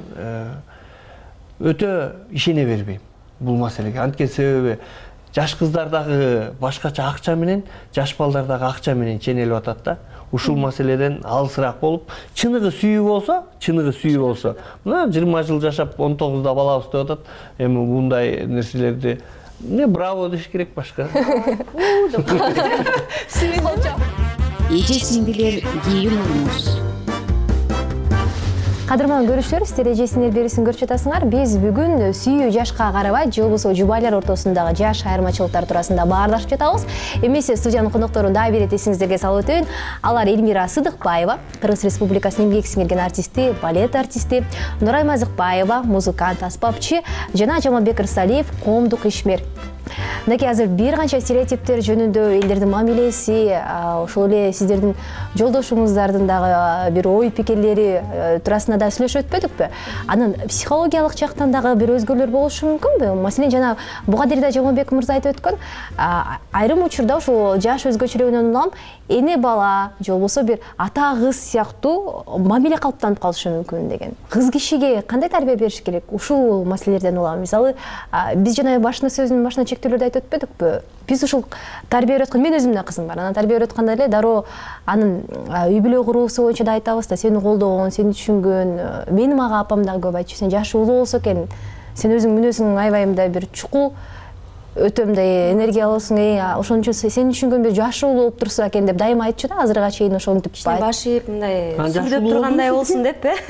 P: өтө ишене бербейм бул маселеге. Анткени себеби жаш кыздар дагы башкача акча менен, жаш балдар дагы акча менен ченелип атат да. Ушул маселеден алысыраак болуп, чыныгы сүйүү болсо, чыныгы сүйүү болсо, мына жыйырма жыл жашап он тогузда балабыз деп атат. Эми мындай нерселерди не браво деш керек башка.
U: Эже сиңдилер, кийин уруңуз.
W: Кадырман көрүүчүлөр, сиздер эжесинер берүүсүн көрүп жатасыңар. Биз бүгүн сүйүү жашка карабай же болбосо жубайлар ортосундагы жаш айырмачылыктар туурасында баардашып жатабыз. Эмесе студиянын конокторун дагы бир эт эсиңиздерге салып өтөйүн. Алар Эльмира Сыдыкбаева, Кыргыз Республикасынын эмгек сиңирген артисти, балет артисти, Нурай Мазыкбаева, музыкант, аспапчы жана Жамалбек Ырсалиев, коомдук ишмер. Мынакей азыр бир канча стереотиптер жөнүндө, элдердин мамилеси, ошол эле сиздердин жолдошуңуздардын дагы бир ой пикирлери туурасында да сүйлөшүп өтпөдүкпү? Анын психологиялык жактан дагы бир өзгөрүүлөр болушу мүмкүнбү? Маселен, жана буга дейин да Жамалбек мырза айтып өткөн, айрым учурда ушул жаш өзгөчөлүгүнөн улам эне бала же болбосо бир ата кыз сыяктуу мамиле калыптанып калышы мүмкүн деген. Кыз кишиге кандай тарбия бериш керек? Ушул маселелерден улам. Мисалы, биз жана башында сөзүнүн башында чектөөлөрдү айтып өтпөдүкпү? Биз ушул тарбия берип аткан, мен өзүм да кызым бар. Анан тарбия берип атканда эле дароо анын үй бүлө куруусу боюнча да айтабыз да, сени колдогон, сени түшүнгөн. Менин ага апам дагы көп айтчу, сен жашы улуу болсо экен, сен өзүң мүнөзүң аябай мындай бир чукул, өтө мындай энергиялуусуң, ошон үчүн сени түшүнгөн бир жашы улуу болуп турса экен деп дайыма айтчу да, азырга чейин ошентип
C: башып мындай сүйлөп тургандай болсун деп э.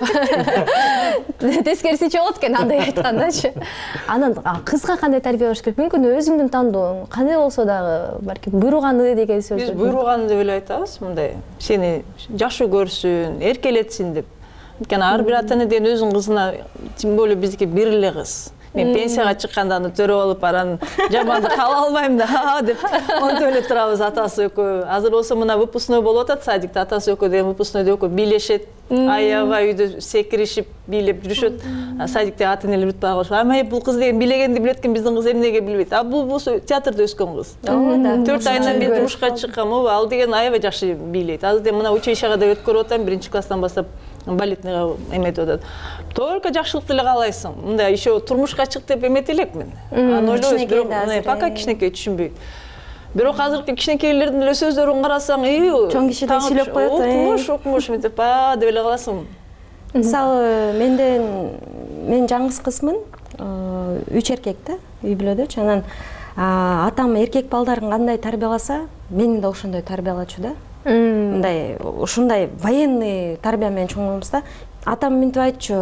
W: Тескерисинче болот экен андай айткандачы. Анан кызга кандай тарбия бериш керек? Мүмкүн өзүңдүн тандооң кандай болсо дагы, балким буйруганы деген сөз.
N: Биз буйруганы деп эле айтабыз, мындай сени жакшы көрсүн, эркелетсин деп. Анткени ар бир ата эне деген өзүнүн кызына, тем более бизге бир эле кыз. Мен пенсияга чыкканда аны төрөп алып, анан жаманды кала албайм да деп онтип эле турабыз атасы экөө. Азыр болсо мына выпускной болуп атат садикте, атасы экөө деген выпускнойдо экөө бийлешет, аябай үйдө секиришип бийлеп жүрүшөт. Садикте ата энелер бүтүп калышат. Ама бул кыз деген бийлегенди билет экен, биздин кыз эмнеге билбейт? А бул болсо театрда өскөн кыз. төрт айынан бери турмушка чыккан, ал деген аябай жакшы бийлейт. Азыр деги мына училищега да өткөрүп атам, биринчи класстан баштап балетныйга эметип атат. Только жакшылыкты эле каалайсың. Мындай еще турмушка чык деп эметет элекмин. Аны ойлойбуз, бирок пока кичинекей түшүнбөйт. Бирок азыркы кичинекейлердин эле сөздөрүн карасаң,
C: чоң кишидей сүйлөп коет.
N: Окумуш, окумуш мынтип па деп эле каласың.
C: Мисалы, менден мен жаңгыз кызмын, үч эркек да, үй бүлөдө. Анан атам эркек балдарын кандай тарбияласа, мени да ошондой тарбиялачу да. Мындай ушундай военный тарбия менен чоңойбуз да. Атам мынтип айтчу,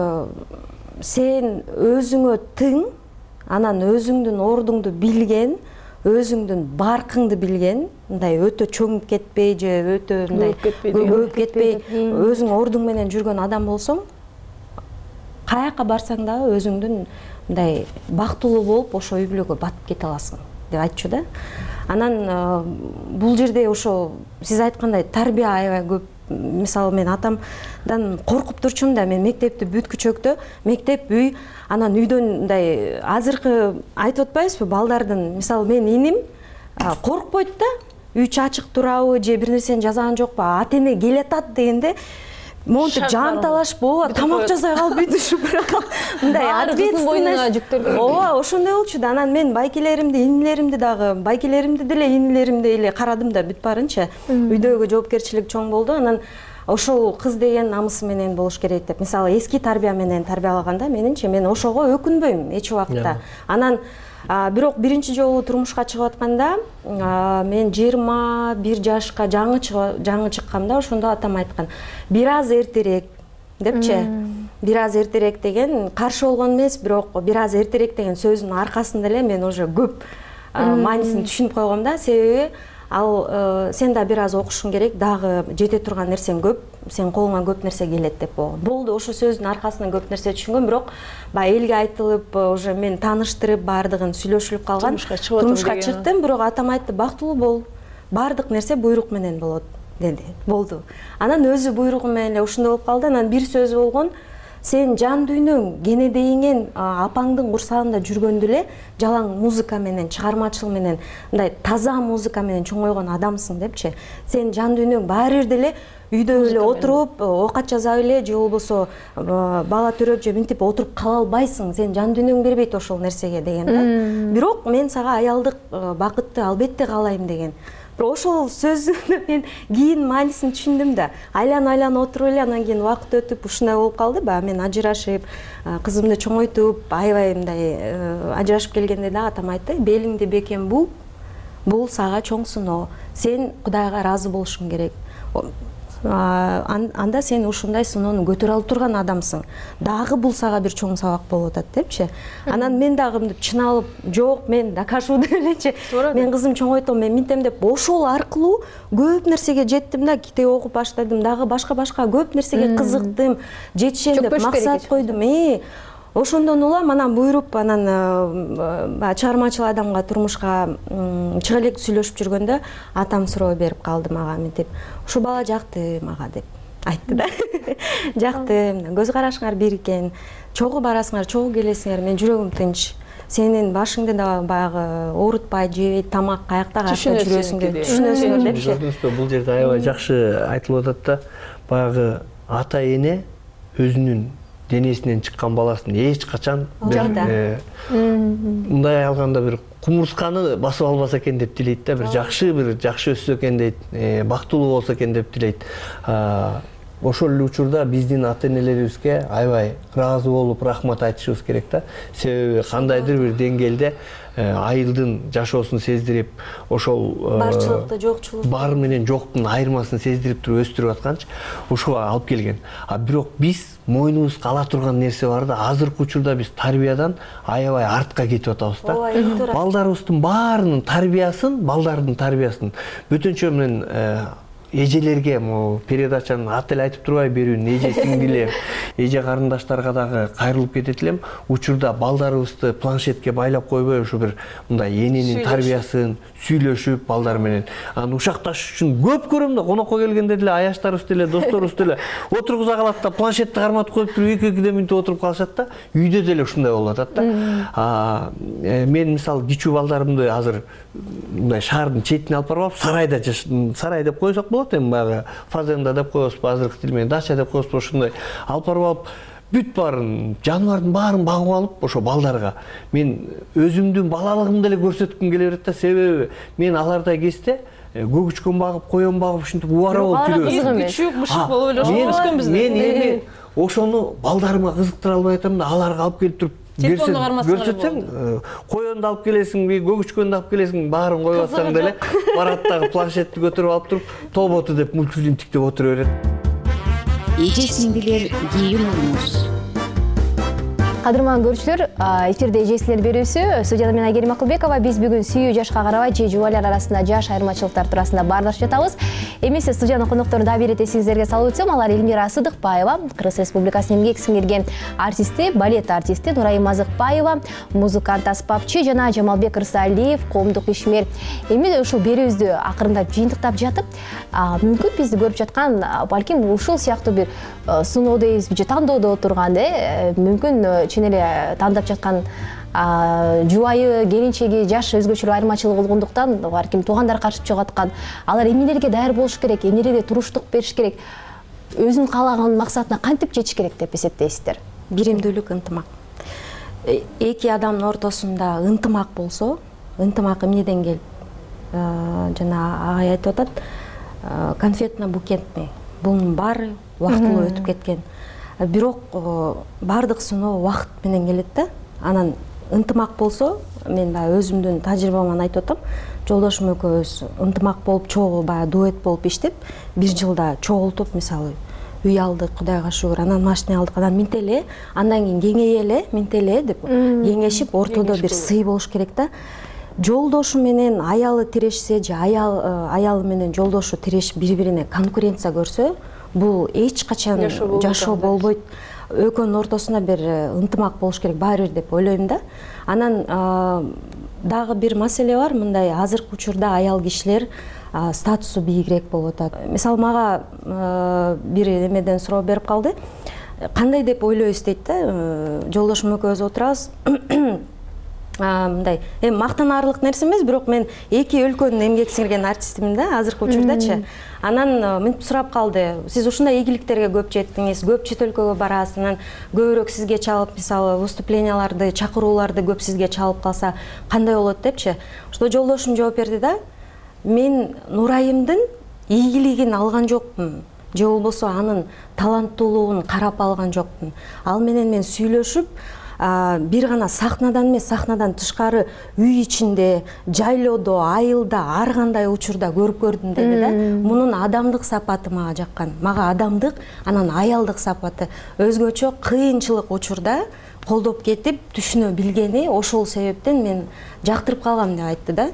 C: сен өзүңө тың, анан өзүңдүн ордуңду билген, өзүңдүн баркыңды билген, мындай өтө чөңүп кетпей же өтө мындай көбөйүп кетпей, өзүң ордуң менен жүргөн адам болсоң, каяка барсаң дагы өзүңдүн мындай бактылуу болуп, ошо үй бүлөгө батып кете аласың деп айтчу да. Анан бул жерде ошо сиз айткандай тарбия аябай көп. Мисалы, мен атамдан коркуп турчумун да, мен мектепти бүткүчөктө, мектеп, үй, анан үйдөн мындай азыркы айтып атпайбызбы, балдардын, мисалы, мен иним коркпойт да, үй ачык турабы же бир нерсени жазган жокпу, ата эне келатат дегенде монтип жанталашып, ооба, тамак жасай калып бүйтүшүп мындай ответственность. Ооба, ошондой болчу да. Анан мен байкелеримди, инилеримди дагы, байкелеримди деле, инилеримди эле карадым да бүт барынча. Үйдөгү жоопкерчилик чоң болду. Анан ошол кыз деген намысы менен болуш керек деп. Мисалы, эски тарбия менен тарбиялаганда, менимче мен ошого өкүнбөйм эч убакта. Анан бирок биринчи жолу турмушка чыгып атканда, мен жыйырма бир жашка жаңы жаңы чыккамда, ошондо атам айткан, бир аз эртерээк депчи. Бир аз эртерээк деген каршы болгон эмес, бирок бир аз эртерээк деген сөзүнүн аркасында эле мен уже көп маанисин түшүнүп койгом да. Себеби ал сен да бир аз окушуң керек, дагы жете турган нерсең көп, сен колуңа көп нерсе келет деп болгон. Болду, ошо сөздүн аркасынан көп нерсе түшүнгөм, бирок баягы элге айтылып, уже мен тааныштырып, баардыгын сүйлөшүлүп калган. Турмушка чыктым, бирок атам айтты, бактылуу бол, баардык нерсе буйрук менен болот деди. Болду. Анан өзү буйругу менен эле ушундай болуп калды. Анан бир сөз болгон, сен жан дүйнөң кенедейиңен апаңдын курсагында жүргөндө эле жалаң музыка менен, чыгармачылык менен, мындай таза музыка менен чоңойгон адамсың депчи. Сен жан дүйнөң баары бирде эле үйдө эле отуруп, оокат жасап эле же болбосо бала төрөп же мынтип отуруп кала албайсың. Сен жан дүйнөң бербейт ошол нерсеге деген да. Бирок мен сага аялдык бакытты албетте каалайм деген. Ошол сөздүн мен кийин маанисин түшүндүм да. Айлан-айлан отуруп эле, анан кийин убакыт өтүп ушундай болуп калды. Баягы мен ажырашып, кызымды чоңойтуп, аябай мындай ажырашып келгенде да атам айтты, белиңди бекем буу, бул сага чоң сыноо. Сен Кудайга ыраазы болушуң керек. анда сен ушундай сыноону көтөрө алып турган адамсың, дагы бул сага бир чоң сабак болуп атат депчи. Анан мен дагы мынтип чыналып, жок мен докажу деп элечи, мен кызым чоңойтом, мен минтем деп ошол аркылуу көп нерсеге жеттим да, китеп окуп баштадым, дагы башка башка көп нерсеге кызыктым, жетишем деп максат койдум. Ошондон улам анан буйруп, анан чыгармачыл адамга турмушка чыга элек сүйлөшүп жүргөндө атам суроо берип калды мага, мынтип, ушул бала жакты мага деп айтты да. Жакты, көз карашыңар бир экен, чогуу барасыңар, чогуу келесиңер, мен жүрөгүм тынч. Сенин башыңды да баягы оорутпай, жебей, тамак каякта каякта жүрөсүңөр, түшүнөсүңөр депчи.
P: Көрдүңүзбү, бул жерде аябай жакшы айтылып атат да, баягы ата эне өзүнүн денесинен чыккан баласын эч качан мындай алганда бир кумурсканы басып албаса экен деп тилейт да, бир жакшы бир жакшы өссө экен дейт, бактылуу болсо экен деп тилейт. Ошол эле учурда биздин ата энелерибизге аябай ыраазы болуп рахмат айтышыбыз керек да. Себеби кандайдыр бир деңгээлде айылдын жашоосун сездирип, ошол
C: барчылыкты, жокчулук,
P: бар менен жоктун айырмасын сездирип туруп өстүрүп атканчы ушуга алып келген. А бирок биз мойнубузга ала турган нерсе бар да, азыркы учурда биз тарбиядан аябай артка кетип атабыз да. Балдарыбыздын баарынын тарбиясын, балдардын тарбиясын бөтөнчө менен эжелерге, могу передачанын аты эле айтып турбай берүүнүн эже сиңдилер, эже карындаштарга дагы кайрылып кетет элем. Учурда балдарыбызды планшетке байлап койбой, ушу бир мындай эненин тарбиясын сүйлөшүп балдар менен. Анан ушакташыш үчүн көп көрөм да, конокко келгенде деле аяштарыбыз деле, досторубуз деле отургуза калат да, планшетти карматып коюп туруп эки-экиден минут отуруп калышат да. Үйдө деле ушундай болуп атат да. Мен мисалы кичүү балдарымды азыр мындай шаардын четине алып барып, сарайда жаш, сарай деп койсок болот эми, баягы фазенда деп коебузбу, азыркы тил менен дача деп коебузбу, ошондой алып барып алып, бүт баарын, жаныбардын баарын багып алып, ошо балдарга мен өзүмдүн балалыгымды эле көрсөткүм келе берет да. Себеби мен алардай кезде көгүчкөн багып, коён багып, ушинтип убара болуп жүрөм.
N: Күчүк бышык болуп эле ошол өскөнбүз.
P: Мен эми ошону балдарыма кызыктыра албай атам да, аларга алып келип туруп көрсөтсөң, коёнду алып келесиңби, көгүчкөндү алып келесиңби, баарын коюп атсаң деле барат дагы планшетти көтөрүп алып туруп, тоботу деп мультфильм тиктеп отура берет.
U: Эже сиңдилер, кийин урмуз.
W: Кадырман көрүүчүлөр, эфирде эже сиңдилер берүүсү, студияда мен Айгерим Акылбекова. Биз бүгүн сүйүү жашка карабай же жубайлар арасында жаш айырмачылыктар туурасында баардашып жатабыз. Эмесе студиянын конокторун дагы бир ирет эсиңиздерге салып өтсөм, алар Элмира Сыдыкбаева, Кыргыз Республикасынын эмгек сиңирген артисти, балет артисти Нурайым Азыкбаева, музыкант, аспапчы жана Жамалбек Рысалиев, коомдук ишмер. Эми ушул берүүбүздү акырындап жыйынтыктап жатып, мүмкүн бизди көрүп жаткан, балким ушул сыяктуу бир сыноо дейбизби же тандоодо отурган, мүмкүн чын эле тандап жаткан жубайы, келинчеги, жаш өзгөчөлүк айырмачылык болгондуктан балким туугандар каршып чыгып аткан, алар эмнелерге даяр болуш керек, эмнелерге туруштук бериш керек, өзүн каалаган максатына кантип жетиш керек деп эсептейсиздер?
C: Биримдүүлүк, ынтымак. Эки адамдын ортосунда ынтымак болсо, ынтымак эмнеден келип? Жана агай айтып атат, конфетный букетный. Бунун баары убактылуу өтүп кеткен. Бирок бардык сыноо убакыт менен келет да. Анан ынтымак болсо, мен баягы өзүмдүн тажрыйбамдан айтып атам, жолдошум экөөбүз ынтымак болуп, чогуу баягы дуэт болуп иштеп, бир жылда чогултуп, мисалы, үй алдык, Кудайга шүгүр, анан машина алдык, анан минтеле, андан кийин кеңейеле, минтеле деп кеңешип, ортодо бир сый болуш керек да. Жолдошу менен аялы тирешсе же аял аялы менен жолдошу тиреш бири-бирине конкуренция көрсө, бул эч качан жашоо болбойт. Экөөнүн ортосунда бир ынтымак болуш керек баары бир деп ойлойм да. Анан дагы бир маселе бар, мындай азыркы учурда аял кишилер статусу бийигирээк болуп атат. Мисалы мага бир эмеден суроо берип калды. Кандай деп ойлойсуз дейт да. Жолдошум экөөбүз отурабыз. Мындай эми мактанаарлык нерсе эмес, бирок мен эки өлкөнүн эмгек сиңирген артистимин да, азыркы учурдачы. Анан мынтип сурап калды, сиз ушундай ийгиликтерге көп жеттиңиз, көп чет өлкөгө барасыз, анан көбүрөөк сизге чалып, мисалы выступленияларды, чакырууларды көп сизге чалып калса кандай болот депчи. Ошто жолдошум жооп берди да, мен Нурайымдын ийгилигин алган жокмун, же болбосо анын таланттуулугун карап алган жокмун. Ал менен мен сүйлөшүп, бир гана сахнадан эмес, сахнадан тышкары үй ичинде, жайлоодо, айылда ар кандай учурда көрүп көрдүм деди да. Мунун адамдык сапаты мага жаккан. Мага адамдык, анан аялдык сапаты өзгөчө кыйынчылык учурда колдоп кетип түшүнө билгени ошол себептен мен жактырып калгам деп айтты да.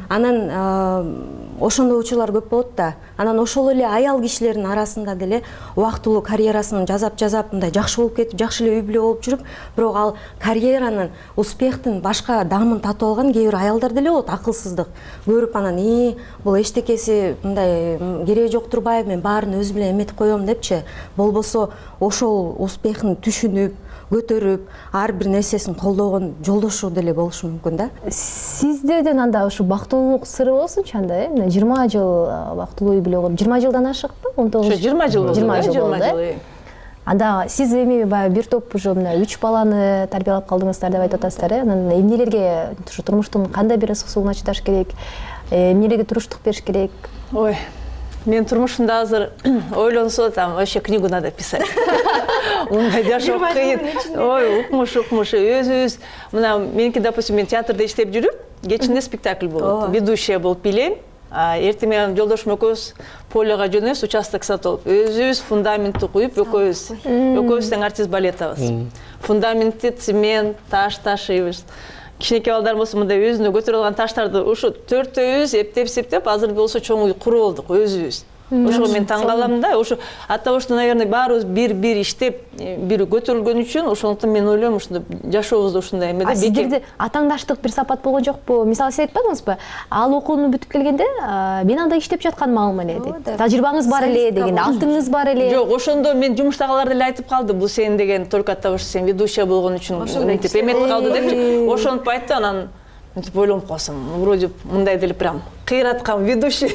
C: Анан ошондой учурлар көп болот да. Анан ошол эле аял кишилердин арасында деле убактылуу карьерасын жазап жазап мындай жакшы болуп кетип, жакшы эле үй бүлө болуп жүрүп, бирок ал карьеранын, успехтин башка дамын татып алган кээ бир аялдар деле болот, акылсыздык көрүп анан и бул эчтекеси мындай кереги жок турбайбы, мен баарын өзүм эле эметип коем депчи. Болбосо ошол успехин түшүнүп, көтөрүп, ар бир нерсесин колдогон жолдошу деле болушу мүмкүн да.
W: Сиздерден анда ушу бактылуулук сыры болсунчу анда, э? жыйырма жыл бактылуу үй бүлө куруп, жыйырма жылдан ашыкпы? он тогуз
N: жыйырма жыл болду.
W: жыйырма жыл болду. Анда сиз эми баягы бир топ уже мына үч баланы тарбиялап калдыңыздар деп айтып атасыздар, э? Анан эмнелерге ушу турмуштун кандай бир ысыксууна чыдаш керек? Эмнелерге туруштук бериш керек?
N: Ой, мен турмушумда азыр ойлонсо там вообще книгу надо писать. Мындай жашоо кыйын. Ой, укмуш, укмуш. Өзүбүз мына меники, допустим, мен театрда иштеп жүрүп, кечинде спектакль болот. Ведущая болуп билем. Эртең менен жолдошум экөөбүз полега жөнөбүз, участок сатып алып, өзүбүз фундаментти куюп, экөөбүз, экөөбүз тең артист балетабыз. Фундаментти цемент, таш ташыйбыз. Кичинекей балдар болсо мындай өзүнө көтөрүп алган таштарды ушу төртөөбүз эптеп-септеп, азыр болсо чоң үй куруп алдык өзүбүз. Ошого мен таң калам да, ошо от того, что, наверное, баарыбыз бир-бир иштеп, бири көтөрүлгөн үчүн, ошондуктан мен ойлойм, ушундай жашообузда ушундай эмеде бекем.
W: Сиздерде атаңдаштык бир сапат болгон жокпу? Мисалы, сиз айтпадыңызбы? Ал окууну бүтүп келгенде, мен анда иштеп жаткан маалым эле дейт. Тажрыйбаңыз бар эле дегенде, алтыңыз бар эле.
N: Жок, ошондо мен жумуштагылар деле айтып калды, бул сен деген только от того, что сен ведущая болгон үчүн мынтип эметип калды депчи. Ошонуп айтты, анан мынтип ойлонуп калсам, вроде мындай деле прям кыйраткан ведущий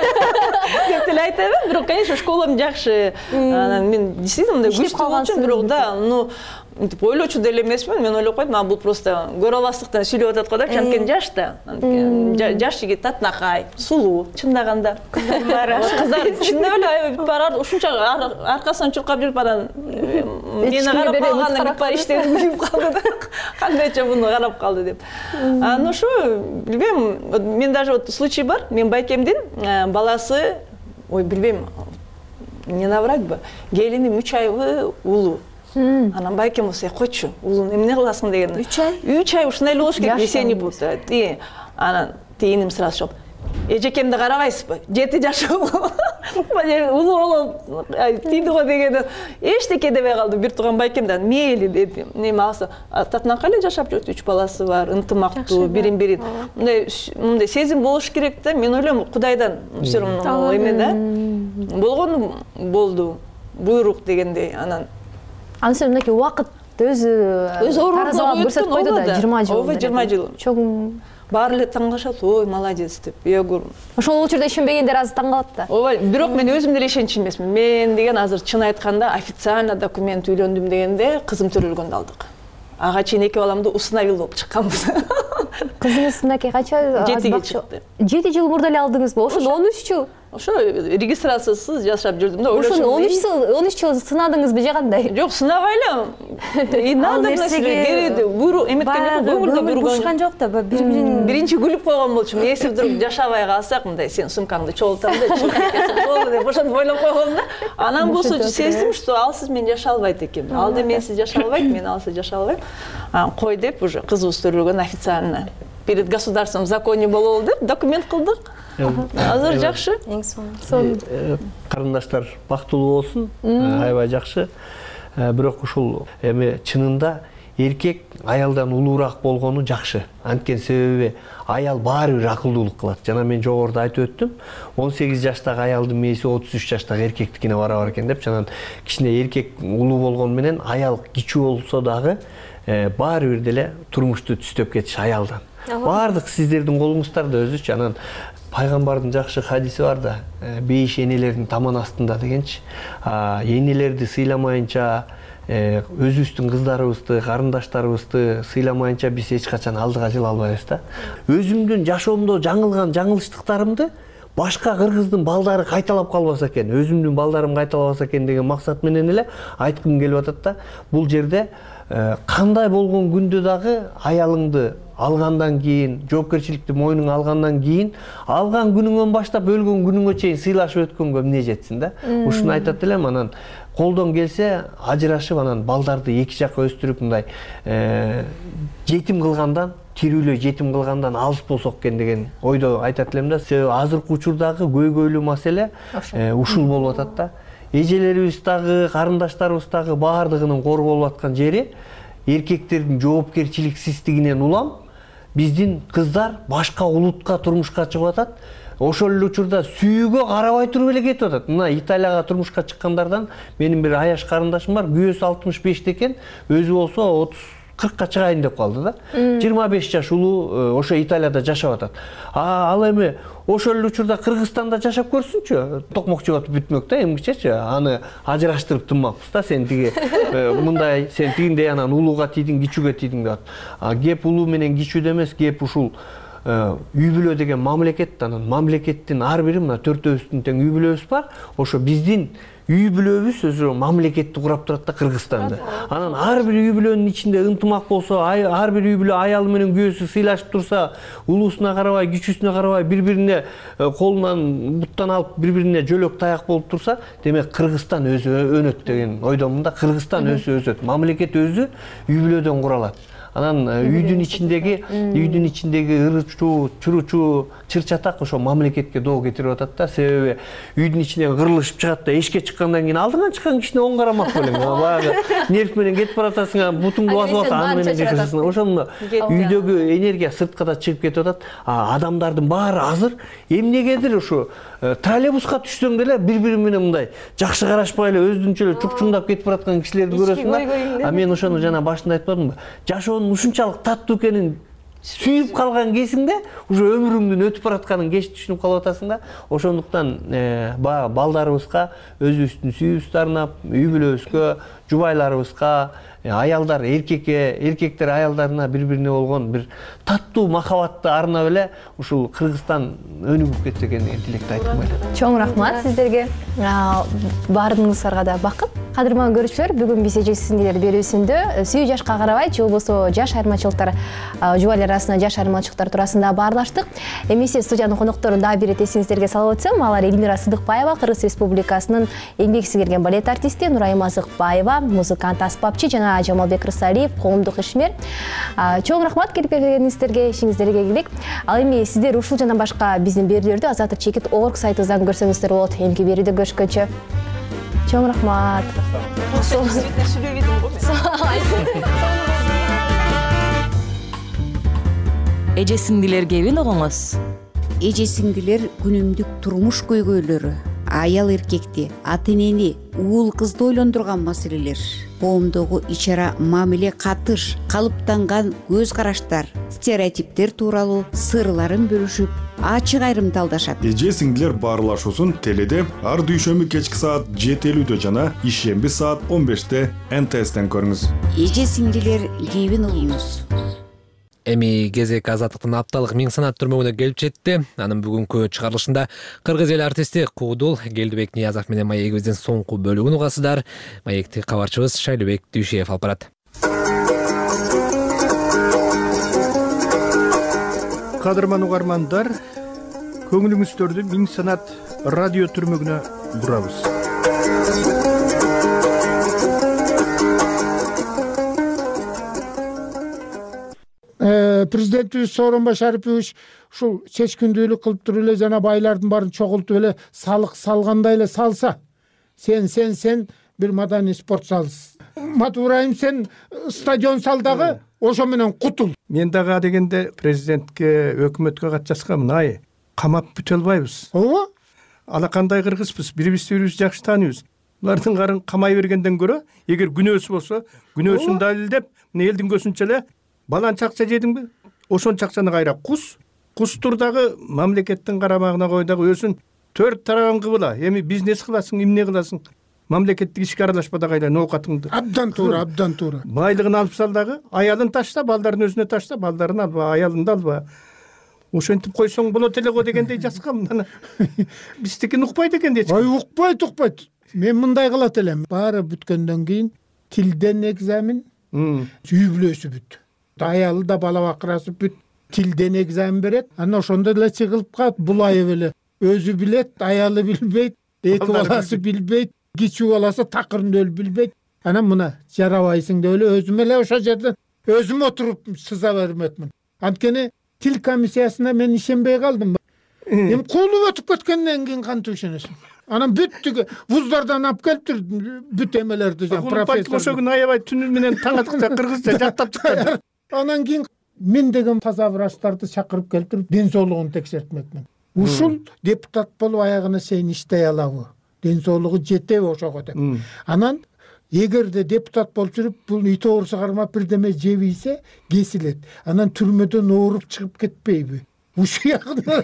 N: деп деле айтайын. Бирок, конечно, школам жакшы. Анан мен действительно мындай күчтүү болчумун, бирок да, ну мынтип ойлочу деле эмесмин. Мен ойлоп койдум, а бул просто көрө албастыктан сүйлөп атат го депчи. Анткени жаш да. Жаш жигит татынакай, сулуу, чындаганда. Кыздар чындап эле барар, ушунча аркасынан чуркап жүрүп анан мени карап калганда бүт бар иштери күйүп калды да. Кандайча буну карап калды деп. Анан ошо билбейм, мен даже вот случай бар, мен байкемдин баласы, ой, билбейм, не наврать бы, келини үч айлы улуу. Анан байкем болсо, койчу, улууну эмне кыласың деген. үч ай? үч ай ушундай эле болуш керек, весенний болуп. Анан тейиним сразу жооп. Эжекемди карабайсызбы? Жети жашоо. Улуу болуп тийди го деген эчтеке дебей калды. Бир тууган байкемден мейли деди. Неме алса, татынакай эле жашап жүрөт, үч баласы бар, ынтымактуу, бирин-бирин. Мындай мындай сезим болуш керек да. Мен ойлойм, Кудайдан все равно эме да. Болгону болду. Буйрук дегендей. Анан
W: Анысы мынакей убакыт өзү таразалап көрсөтүп койду да, жыйырма жыл.
N: Ооба, жыйырма жыл.
W: Чоң
N: баары эле таң калышат, ой, молодец деп.
W: Ошол учурда ишенбегендер азыр таң калат да.
N: Ооба, бирок мен өзүм деле ишенчү эмесмин. Мен деген азыр чын айтканда официально документ үйлөндүм дегенде кызым төрөлгөндө алдык. Ага чейин эки баламды усыновил болуп чыкканбыз.
W: Кызыңыз мынакей канча?
N: Жетиге чыкты.
W: Жети жыл мурда эле алдыңызбы? Ошондо он үч жыл.
N: Ошо регистрациясыз жашап жүрдүм да.
W: Ошондо он үч жыл, он үч жыл сынадыңызбы же кандай?
N: Жок, сынабай эле. И надо нерсеге буйрук эметкен жок, өмүрдө буйруган
C: жок да, бири-бирин
N: биринчи күлүп койгон болчумун. Если вдруг жашабай калсак, мындай сен сумкаңды чогултам да, чыгып кетесиң болду деп ошентип ойлоп койгом да. Анан болсо сездим, что алсыз мен жаша албайт экенмин. Алда менсиз жаша албайт, мен алсыз жаша албайм. Анан кой деп уже кызыбыз төрөлгөн официально. Перед государством в законе бололу деп документ кылдык. Азыр жакшы.
C: Эң сонун.
P: Карындаштар бактылуу болсун, аябай жакшы. Бирок ушул эми чынында эркек аялдан улуураак болгону жакшы. Анткени себеби аял баары бир акылдуулук кылат. Жана мен жогоруда айтып өттүм, он сегиз жаштагы аялдын мээси отуз үч жаштагы эркектикине барабар экен деп. Жана кичине эркек улуу болгону менен аял кичүү болсо дагы баары бир деле турмушту түздөп кетиш аялдан. Баардык сиздердин колуңуздарда өзүчү. Анан пайгамбардын жакшы хадиси бар да, бейиш энелердин таман астында дегенчи. Энелерди сыйламайынча, өзүбүздүн кыздарыбызды, карындаштарыбызды сыйламайынча биз эч качан алдыга жыла албайбыз да. Өзүмдүн жашоомдо жаңылган жаңылыштыктарымды башка кыргыздын балдары кайталап калбаса экен, өзүмдүн балдарым кайталабаса экен деген максат менен эле айткым келип атат да, бул жерде кандай болгон күндө дагы аялыңды алгандан кийин, жоопкерчиликти мойнуңа алгандан кийин, алган күнүңөн баштап өлгөн күнүңө чейин сыйлашып өткөнгө эмне жетсин да. Ушуну айтат элем. Анан колдон келсе ажырашып, анан балдарды эки жакка өстүрүп, мындай жетим кылгандан, тирүүлөй жетим кылгандан алыс болсок экен деген ойдо айтат элем да. Себеби азыркы учурдагы көйгөйлүү маселе ушул болуп атат да. Эжелерибиз дагы, карындаштарыбыз дагы баардыгынын кор болуп аткан жери эркектердин жоопкерчиликсиздигинен улам биздин кыздар башка улутка турмушка чыгып атат. Ошол эле учурда сүйүүгө карабай туруп эле кетип атат. Мына Италияга турмушка чыккандардан менин бир аяш карындашым бар, күйөөсү алтымыш беште экен, өзү болсо отуз кыркка чыгайын деп калды да. жыйырма беш жаш улуу ошо Италияда жашап атат. А ал эми ошол эле учурда Кыргызстанда жашап көрсүнчү. Токмок жоготуп бүтмөк да, эмгичечи. Аны ажыраштырып тынмакпыз да. Сен тиги мындай, сен тигиндей анан улууга тийдиң, кичүүгө тийдиң деп. А кеп улуу менен кичүүдө эмес, кеп ушул үй бүлө деген мамлекет, анан мамлекеттин ар бири, мына төртөөбүздүн тең үй бүлөбүз бар. Ошо биздин үй бүлөбүз өзү мамлекетти курап турат да Кыргызстанда. Анан ар бир үй бүлөнүн ичинде ынтымак болсо, ар бир үй бүлө аялы менен күйөөсү сыйлашып турса, улуусуна карабай, кичүүсүнө карабай, бири-бирине колунан буттан алып, бири-бирине жөлөк таяк болуп турса, демек Кыргызстан өзү өнөт деген ойдомун да. Кыргызстан өзү өсөт. Мамлекет өзү үй бүлөдөн куралат. Анан үйдүн ичиндеги, үйдүн ичиндеги ырчуу, чуручуу, чыр-чатак ошо мамлекетке доо кетирип атат да. Себеби үйдүн ичинен кырылышып чыгат да, эшикке чыккандан кийин алдыңан чыккан кишине оң карамак белең. Баягы нерв менен кетип баратасың, бутуңду басып алса, аны менен кырсың. Ошондо үйдөгү энергия сыртка да чыгып кетип атат. Адамдардын баары азыр эмнегедир ушу троллейбуска түшсөң деле бири-бири менен мындай жакшы карашпай эле өздүнчө эле чукчуңдап кетип бараткан кишилерди көрөсүң да. А мен ошону жана башында айтпадымбы? Жашоонун ушунчалык таттуу экенин сүйүп калган кезиңде уже өмүрүңдүн өтүп баратканын кеч түшүнүп калып атасың да. Ошондуктан баягы балдарыбызга өзүбүздүн сүйүүбүздү арнап, үй бүлөбүзгө, жубайларыбызга, аялдар эркекке, эркектер аялдарына бири-бирине болгон бир таттуу махабатты арнап эле ушул Кыргызстан өнүгүп кетсе экен деген тилекти айткым келет.
W: Чоң рахмат сиздерге. Баардыгыңыздарга да бакыт. Кадырман көрүүчүлөр, бүгүн биз эжесиңдилер берүүсүндө сүйүү жашка карабай, же болбосо жаш айырмачылыктар, жубайлар арасында жаш айырмачылыктар туурасында баарлаштык. Эмесе студиянын конокторун дагы бир ирет эсиңиздерге салып өтсөм, алар Элмира Сыдыкбаева, Кыргыз Республикасынын эмгек сиңирген балет артисти, Нурайым Азыкбаева, музыкант, аспапчы жана Жамалбек Рысалиев, коомдук ишмер. Чоң рахмат келип келгениңиздерге, ишиңиздерге ийгилик. Ал эми сиздер ушул жана башка биздин берүүлөрдү Азаттык чекит орг сайтыбыздан көрсөңүздөр болот. Эмки берүүдө көрүшкөнчө чоң рахмат.
B: Эже сиңдилер кебин угуңуз.
U: Эже сиңдилер күнүмдүк турмуш көйгөйлөрү, аял эркекти, ата энени, уул кызды ойлондурган маселелер, коомдогу ичара мамиле катыш, калыптанган көз караштар, стереотиптер тууралуу сырларын бөлүшүп, ачык айрымталдашат.
V: Эже сиңдилер баарлашуусун теледе ар дүйшөмбү кечки саат жети элүүдө жана ишемби саат он беште эн тэ эстен көрүңүз.
U: Эже сиңдилер кебин угуңуз.
A: Эми кезек Азаттыктын апталык миң санат түрмөгүнө келип жетти. Анын бүгүнкү чыгарылышында кыргыз эл артисти Куудул Келдибек Ниязов менен маегибиздин соңку бөлүгүн угасыздар. Маекти кабарчыбыз Шайлыбек Дүйшеев алып барат.
H: Кадырман угармандар, көңүлүңүздөрдү миң санат радио түрмөгүнө бурабыз.
I: Президентибиз Сооронбай Шарипович ушул чечкиндүүлүк кылып туруп эле жана байлардын баарын чогултуп эле салык салгандай эле салса, сен сен сен бир маданий спорт салсыз. Матурайым, сен стадион сал дагы ошо менен кутул.
H: Мен дагы дегенде президентке, өкмөткө кат жазгамын, ай, камап бүтө албайбыз.
I: Ооба.
H: Алакандай кыргызбыз, бирибизди бирибиз жакшы тааныйбыз. Булардын карын камай бергенден көрө, эгер күнөөсү болсо, күнөөсүн далилдеп, мына элдин көзүнчө эле баланча акча жедиңби? Ошончо акчаны кайра кус. Кустур дагы мамлекеттин карамагына кой дагы өзүн төрт тарабын кыбыла. Эми бизнес кыласың, эмне кыласың? Мамлекеттик ишке аралашпа дагы айла ноокатыңды.
I: Абдан туура, абдан туура.
H: Байлыгын алып сал дагы, аялын ташла, балдарын өзүнө ташла, балдарын алба, аялын да алба. ошентип койсоң болот эле го дегендей жазгам. Анан биздикин укпайт экен эч ким.
I: Ой, укпайт, укпайт. Мен мындай кылат элем. Баары бүткөндөн кийин тилден экзамен, үй бүлөсү бүт. Аялы да бала бакырасы бүт. Тилден экзамен берет. Анан ошондо эле чыгылып калат. Бул айып эле. Өзү билет, аялы билбейт, эки баласы билбейт, кичүү баласы такырын өл билбейт. Анан мына жарабайсың деп эле өзүм эле ошол жерден өзүм отуруп сыза берметмин. Анткени тил комиссиясына мен ишенбей калдым. Эми куулуп өтүп кеткенден кийин кантип ишенесиң? Анан бүт тиги вуздардан алып келиптир бүт эмелерди, жана профессор.
H: Ошол күнү аябай түнү менен таң аткыча кыргызча жаттап чыккан.
I: Анан кийин мен деген таза врачтарды чакырып келиптир, ден соолугун текшертмекмин. Ушул депутат болуп аягына чейин иштей алабы? Ден соолугу жетеби ошого деп. Анан эгерде депутат болуп жүрүп бул ит оорусу кармап бирдеме жеп ийсе, кесилет. Анан түрмөдөн ооруп чыгып кетпейби? Ушул ягында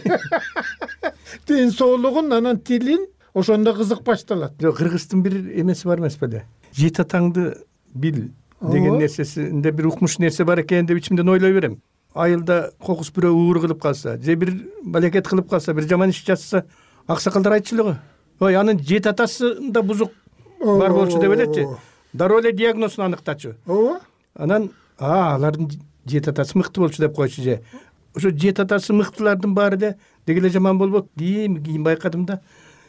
I: ден соолугун, анан тилин ошондо кызык башталат.
H: Жок, кыргыздын бир эмеси бар эмес беле? Жети атаңды бил деген нерсесинде бир укмуш нерсе бар экен деп ичимден ойлой берем. Айылда кокус бирөө уур кылып калса, же бир балекет кылып калса, бир жаман иш жасаса, аксакалдар айтчу эле го. Ой, анын жети атасында бузук бар болчу деп элечи. Дароо эле диагнозун аныктачу. Ооба. Анан, а, алардын жети атасы мыкты болчу деп койчу же. Ошо жети атасы мыктылардын баары эле деги эле жаман болбок дейм, кийин байкадым да.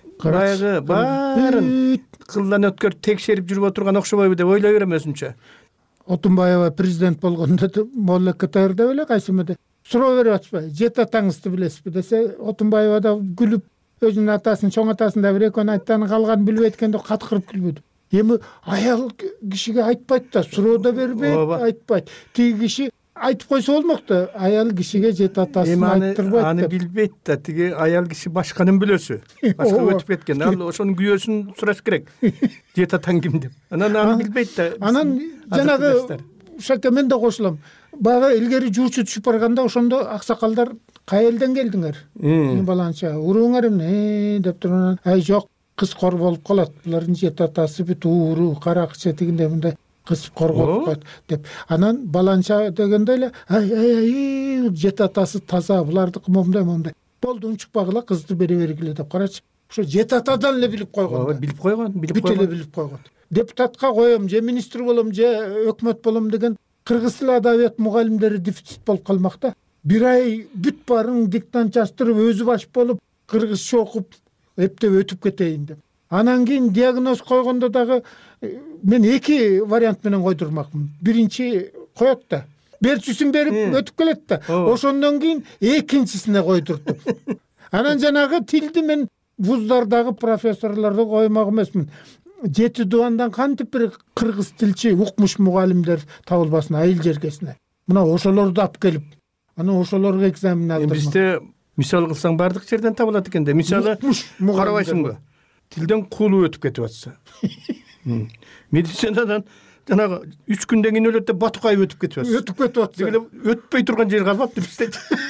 H: Баягы баарын кылдан өткөр текшерип жүрүп отурган окшобойбу деп ойлой берем өзүмчө.
I: Отунбаева президент болгондо мамлекеттер деп эле кайсымыды суроо берип атышпайбы? Жети атаңызды билесизби десе, Отунбаева да күлүп өзүнүн атасын, чоң атасын да бир экөөнү айткан, калганын билбейт экен деп каткырып күлбөдү. Эми аял кишиге айтпайт да, суроо да бербейт, айтпайт. Тиги киши айтып койсо болмок да, аял кишиге жети атасын айттырбайт.
H: Аны билбейт да, тиги аял киши башканын билөсү. Башка өтүп кеткен. Ал ошонун күйөөсүн сураш керек. Жети атаң ким деп. Анан аны билбейт да.
I: Анан жанагы ушака мен да кошулам. Бага илгери жуучу түшүп барганда ошондо аксакалдар кай элден келдиңер? Мен баланча урууңар эмне деп турган. Ай жок, кыз кор болуп калат. Булардын жети атасы бүт ууру, каракчы тигинде мындай кыз кор болуп калат деп. Анан баланча дегенде эле ай ай ай жети атасы таза, булардыкы момундай момундай. Болду, унчукпагыла, кызды бере бергиле деп карачы. Ошо жети атадан эле билип койгон.
H: Билип койгон, билип койгон.
I: Бүт эле билип койгон. Депутатка коем, же министр болом, же өкмөт болом деген кыргыз тили адабият мугалимдери дефицит болуп калмакта. Бир ай бүт баарын диктант жаздырып, өзү баш болуп, кыргызча окуп, эптеп өтүп кетейин деп. Анан кийин диагноз койгондо дагы мен эки вариант менен койдурмакмын. Биринчи коет да, берчүсүн берип өтүп келет да. Ошондон кийин экинчисине койдурдум. Анан жанагы тилди мен вуздардагы профессорлорду коймак эмесмин. Жети дубандан кантип бир кыргыз тилчи укмуш мугалимдер табылбасын айыл жергесине. Мына ошолорду алып келип, анан ошолорго экзамен алдырмак.
H: Бизде мисал кылсаң бардык жерден табылат экен да. Мисалы карабайсыңбы? Тилден куулуп өтүп кетип атса. Медицинадан жанагы үч күндөн кийин өлөт деп батукай өтүп кетип атса.
I: Өтүп кетип атса.
H: Дегеле өтпөй турган жер калбаптыр бизде.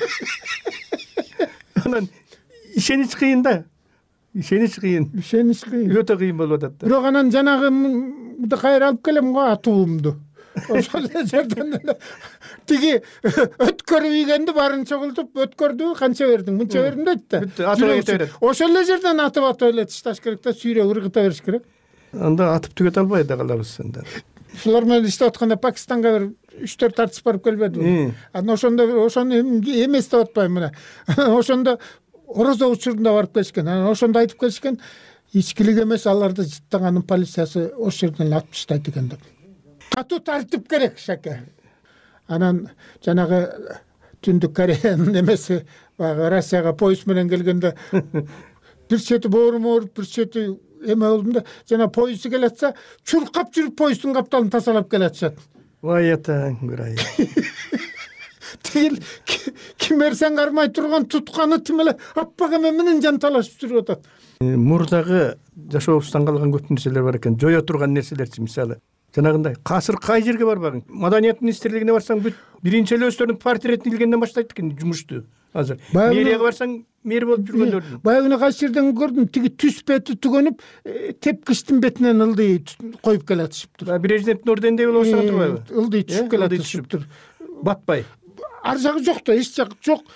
H: Анан ишенич кыйын да. Ишенич кыйын.
I: Ишенич кыйын.
H: Өтө кыйын болуп атат да.
I: Бирок анан жанагы кайра алып келем го атуумду. Ошол жерден эле тиги өткөрүп ийгенди баарын чогултуп, өткөрдү, канча бердиң, мынча бердим дейт да.
H: Атып кете берет.
I: Ошол эле жерден атып атып эле ташташ керек да, сүйрөп ыргыта бериш керек.
H: Анда атып түгөт албай да калабыз анда.
I: Ушулар менен иштеп атканда Пакистанга бир үч төрт тартыш барып келбедиби? Анан ошондо ошону эмес деп атпайм мына. Ошондо орозо учурунда барып келишкен. Анан ошондо айтып келишкен, ичкилик эмес, аларды жыттаганын полициясы ошол жерден атып таштайт экен деп. Катуу тартип керек шаке. Анан жанагы Түндүк Кореянын эмеси баягы Россияга поезд менен келгенде бир чети боорум ооруп, бир чети эме болдум да, жана поезд келатса, чуркап жүрүп поезддин капталын тазалап келатышат.
H: Вай атаң бирай.
I: Тигил кимерсең кармай турган тутканы тим эле аппак эме менен жанталашып жүрүп атат.
H: Мурдагы жашообуздан калган көп нерселер бар экен. Жое турган нерселерчи, мисалы жанагындай касыр кай жерге барбагың? Маданият министрлигине барсаң бүт биринчи эле өздөрүнүн портретін илгенден баштайт экен жумушту. Азыр мэрияга барсаң мэр болуп жүргөндөрдүн.
I: Баягы кайсы жерден көрдүм, тиги түз бети түгөнүп, тепкичтин бетинен ылдый коюп келатышыптыр.
H: Президенттин орденинде болуп баштаган турбайбы?
I: Ылдый түшүп келатышыптыр.
H: Батпай.
I: Ар жагы жок да, эч жак жок.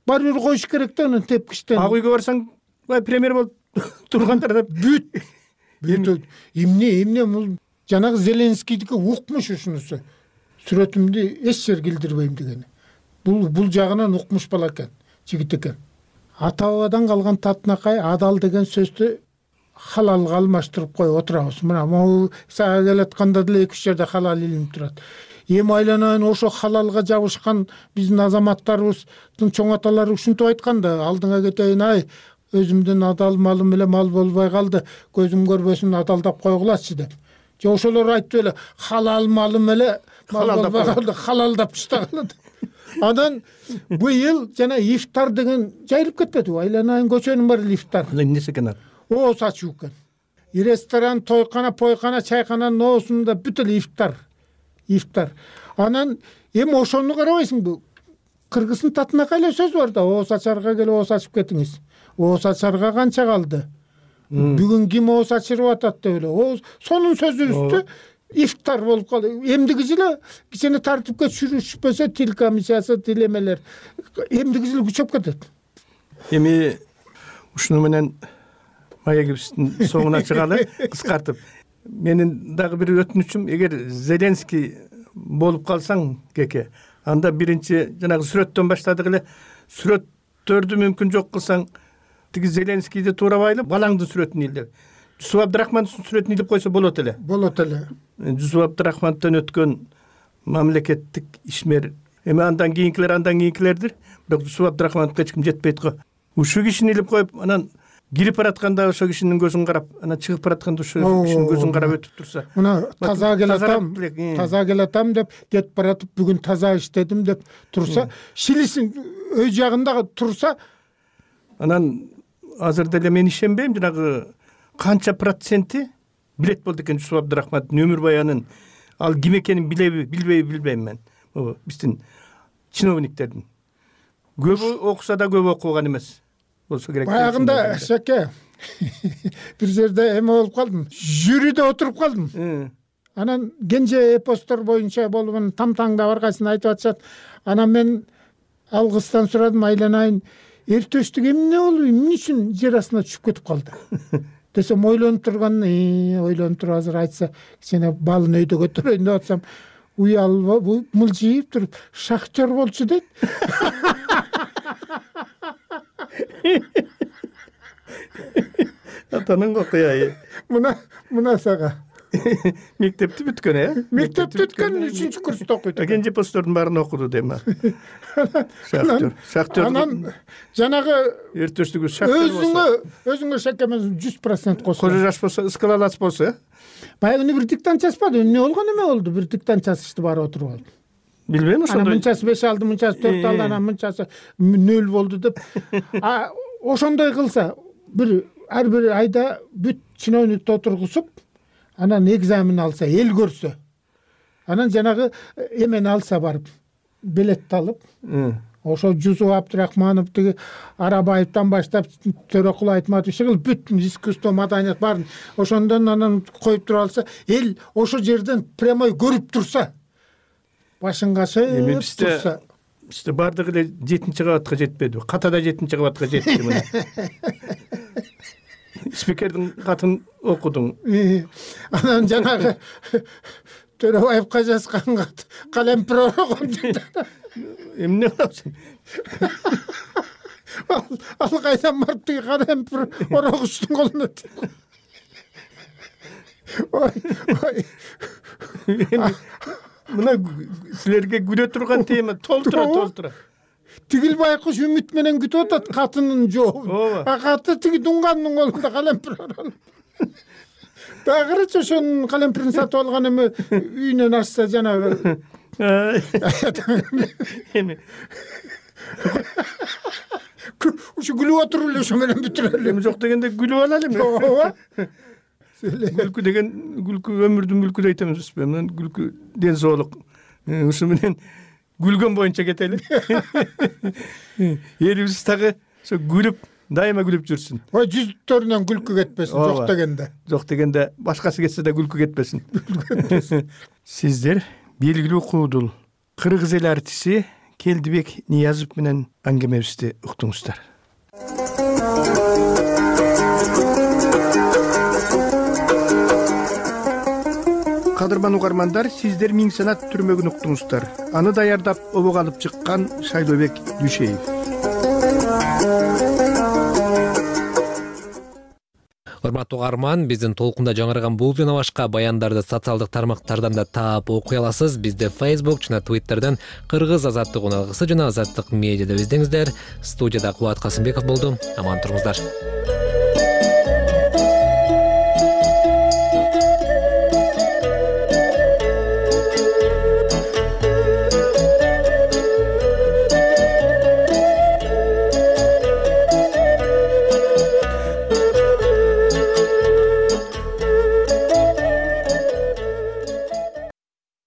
I: бар бир коюш керек да анын тепкичтен.
H: Ак үйгө барсаң бай премьер болуп тургандар да
I: бүт бүт эмне эмне бул жанагы Зеленскийдики укмуш ушунусу. Сүрөтүмдү эч жер килдирбейм дегени. Бул бул жагынан укмуш бала экен, жигит экен. Ата бабадан калган татынакай адал деген сөздү халалга алмаштырып коюп отурабыз. Мына могу сага келатканда деле эки үч жерде халал илинип турат. Эми айланайын ошо халалга жабышкан биздин азаматтарыбыздын чоң аталары ушинтип айткан да, алдыңа кетейин ай, өзүмдүн адал малым эле мал болбой калды, көзүм көрбөсүн адалдап койгулачы деп. Же ошолор айтты эле халал малым эле мал болбой калды, халалдап таштаган. Анан быйыл жана ифтар деген жайылып кетпедиби? Айланайын көчөнүн баары ифтар.
H: Эмнеси экен ал?
I: Ооз ачуу экен. Ресторан, тойкана, пойкана, чайкананын оосунда бүт эле ифтар. Ифтар. Анан эми ошону карабайсыңбы? Кыргыздын татынакай эле сөз бар да, ооз ачарга келип ооз ачып кетиңиз. Ооз ачарга канча калды? Бүгүн ким ооз ачырып атат деп эле. Ооз сонун сөзү үстү ифтар болуп калды. Эмдиги жылы кичине тартипке түшүшпөсө тил комиссиясы, тилемелер эмдиги жылы күчөп кетет.
H: Эми ушуну менен маегибиздин соңуна чыгалы, кыскартып. Менин дагы бир өтүнүчүм, эгер Зеленский болуп калсаң, кеке, анда биринчи жанагы сүрөттөн баштадык эле, сүрөттөрдү мүмкүн жок кылсаң, тиги Зеленскийди туура байлап, балаңдын сүрөтүн илдеп. Жусуп Абдрахмандын сүрөтүн илип койсо болот эле.
I: Болот эле.
H: Жусуп Абдрахмандтан өткөн мамлекеттик ишмер. Эми андан кийинкилер, андан кийинкилердир. Бирок Жусуп Абдрахмандга эч ким жетпейт го. Ушул кишини илип коюп, анан кирип баратканда ошо кишинин көзүн карап, анан чыгып баратканда ошо кишинин көзүн карап өтүп турса.
I: Мына таза келатам, таза келатам деп кетип баратып, бүгүн таза иштедим деп турса, шилисин өй жагында турса,
H: анан азыр деле мен ишенбейм, жанагы канча проценти билет болду экен Жусуп Абдрахмандын өмүр баянын. Ал ким экенин билеби, билбейби билбейм мен. Биздин чиновниктердин. Көбү окуса да көп окуган эмес. Болсо керек.
I: Баягында шаке бир жерде эме болуп калдым. Жюриде отуруп калдым. Анан кенже эпостор боюнча болгон там-таңда бар кайсын айтып атышат. Анан мен ал кыздан сурадым, айланайын, эртештик эмне болду, эмне үчүн жер астына түшүп кетип калды? Десем, ойлонуп турган, ойлонуп туруп азыр айтса, кичине балын өйдө көтөрөйүн деп атсам, уялбы, мылжыйып туруп, шахтер болчу дейт.
H: Атанын окуя.
I: Мына, мына сага.
H: Мектепти бүткөн, э?
I: Мектепти бүткөн, үчүнчү курста окуйт.
H: Экинчи постордун баарын окуду дейм. Шахтер. Шахтер.
I: Анан жанагы
H: эртештиги шахтер болсо.
I: Өзүңө, өзүңө шакемен жүз процент косо.
H: Кожо жаш болсо, скалалас болсо, э?
I: Баягы бир диктант жазбады, эмне болгон эме болду? Бир диктант жазышты баары отуруп алды.
H: Билбейм, ошондой.
I: Анан мынчасы беш алды, мынчасы төрт алды, анан мынчасы нөл болду деп. А ошондой кылса, бир ар бир айда бүт чиновникти отургузуп, анан экзамен алса, эл көрсө. Анан жанагы эмени алса барып, билетти алып, ошо Жусуп Абдрахманов тиги Арабаевтан баштап Төрөкул Айтматов шыгыл бүт искусство, маданият баарын ошондон анан коюп туруп алса, эл ошо жерден прямой көрүп турса, башын кашып турса.
H: Бизде бардыгы эле жетинчи кабатка жетпеди. Катада жетинчи кабатка жетти мына. Спикердин катын окудуң.
I: Анан жанагы Төрөбаевка жазган кат калемпир орогон дейт.
H: Эмне кыласың?
I: Ал кайдан барып тиги калемпир орогучтун колуна тиги. Ой, ой.
H: Мына силерге күлө турган тема толтура, толтура.
I: Тигил байкуш үмүт менен күтүп атат катынын жообун. А каты тиги дуңганын колунда калемпир оролуп. Дагырычы ошонун калемпирин сатып алган эми үйүнөн ашса жанагы.
H: Эми
I: ушу күлүп отуруп эле ошо менен бүтүрө эле.
H: Эми жок дегенде күлүп алалы эми.
I: Ооба.
H: Күлкү деген күлкү өмүрдүн мүлкү дейт эмес. Мен күлкү ден соолук. Ушу менен күлгөн боюнча кетели. Элибиз дагы ошо күлүп, дайыма күлүп жүрсүн.
I: Ой, жүздөрүнөн күлкү кетпесин, жок дегенде.
H: Жок дегенде башкасы кетсе да күлкү кетпесин. Сиздер белгилүү куудул кыргыз эл артисти Келдибек Ниязов менен аңгемебизди уктуңуздар. Кадырман угармандар, сиздер Миң Санат түрмөгүн уктуңуздар. Аны даярдап обого алып чыккан Шайлообек Дүйшеев.
A: Урматтуу угарман, биздин толкунда жаңырган бул жана башка баяндарды социалдык тармактардан да таап окуй аласыз. Бизде Facebook жана Twitterден Кыргыз азаттык уналгысы жана Азаттык медиада издеңиздер. Студияда Кубат Касымбеков болду. Аман туруңуздар.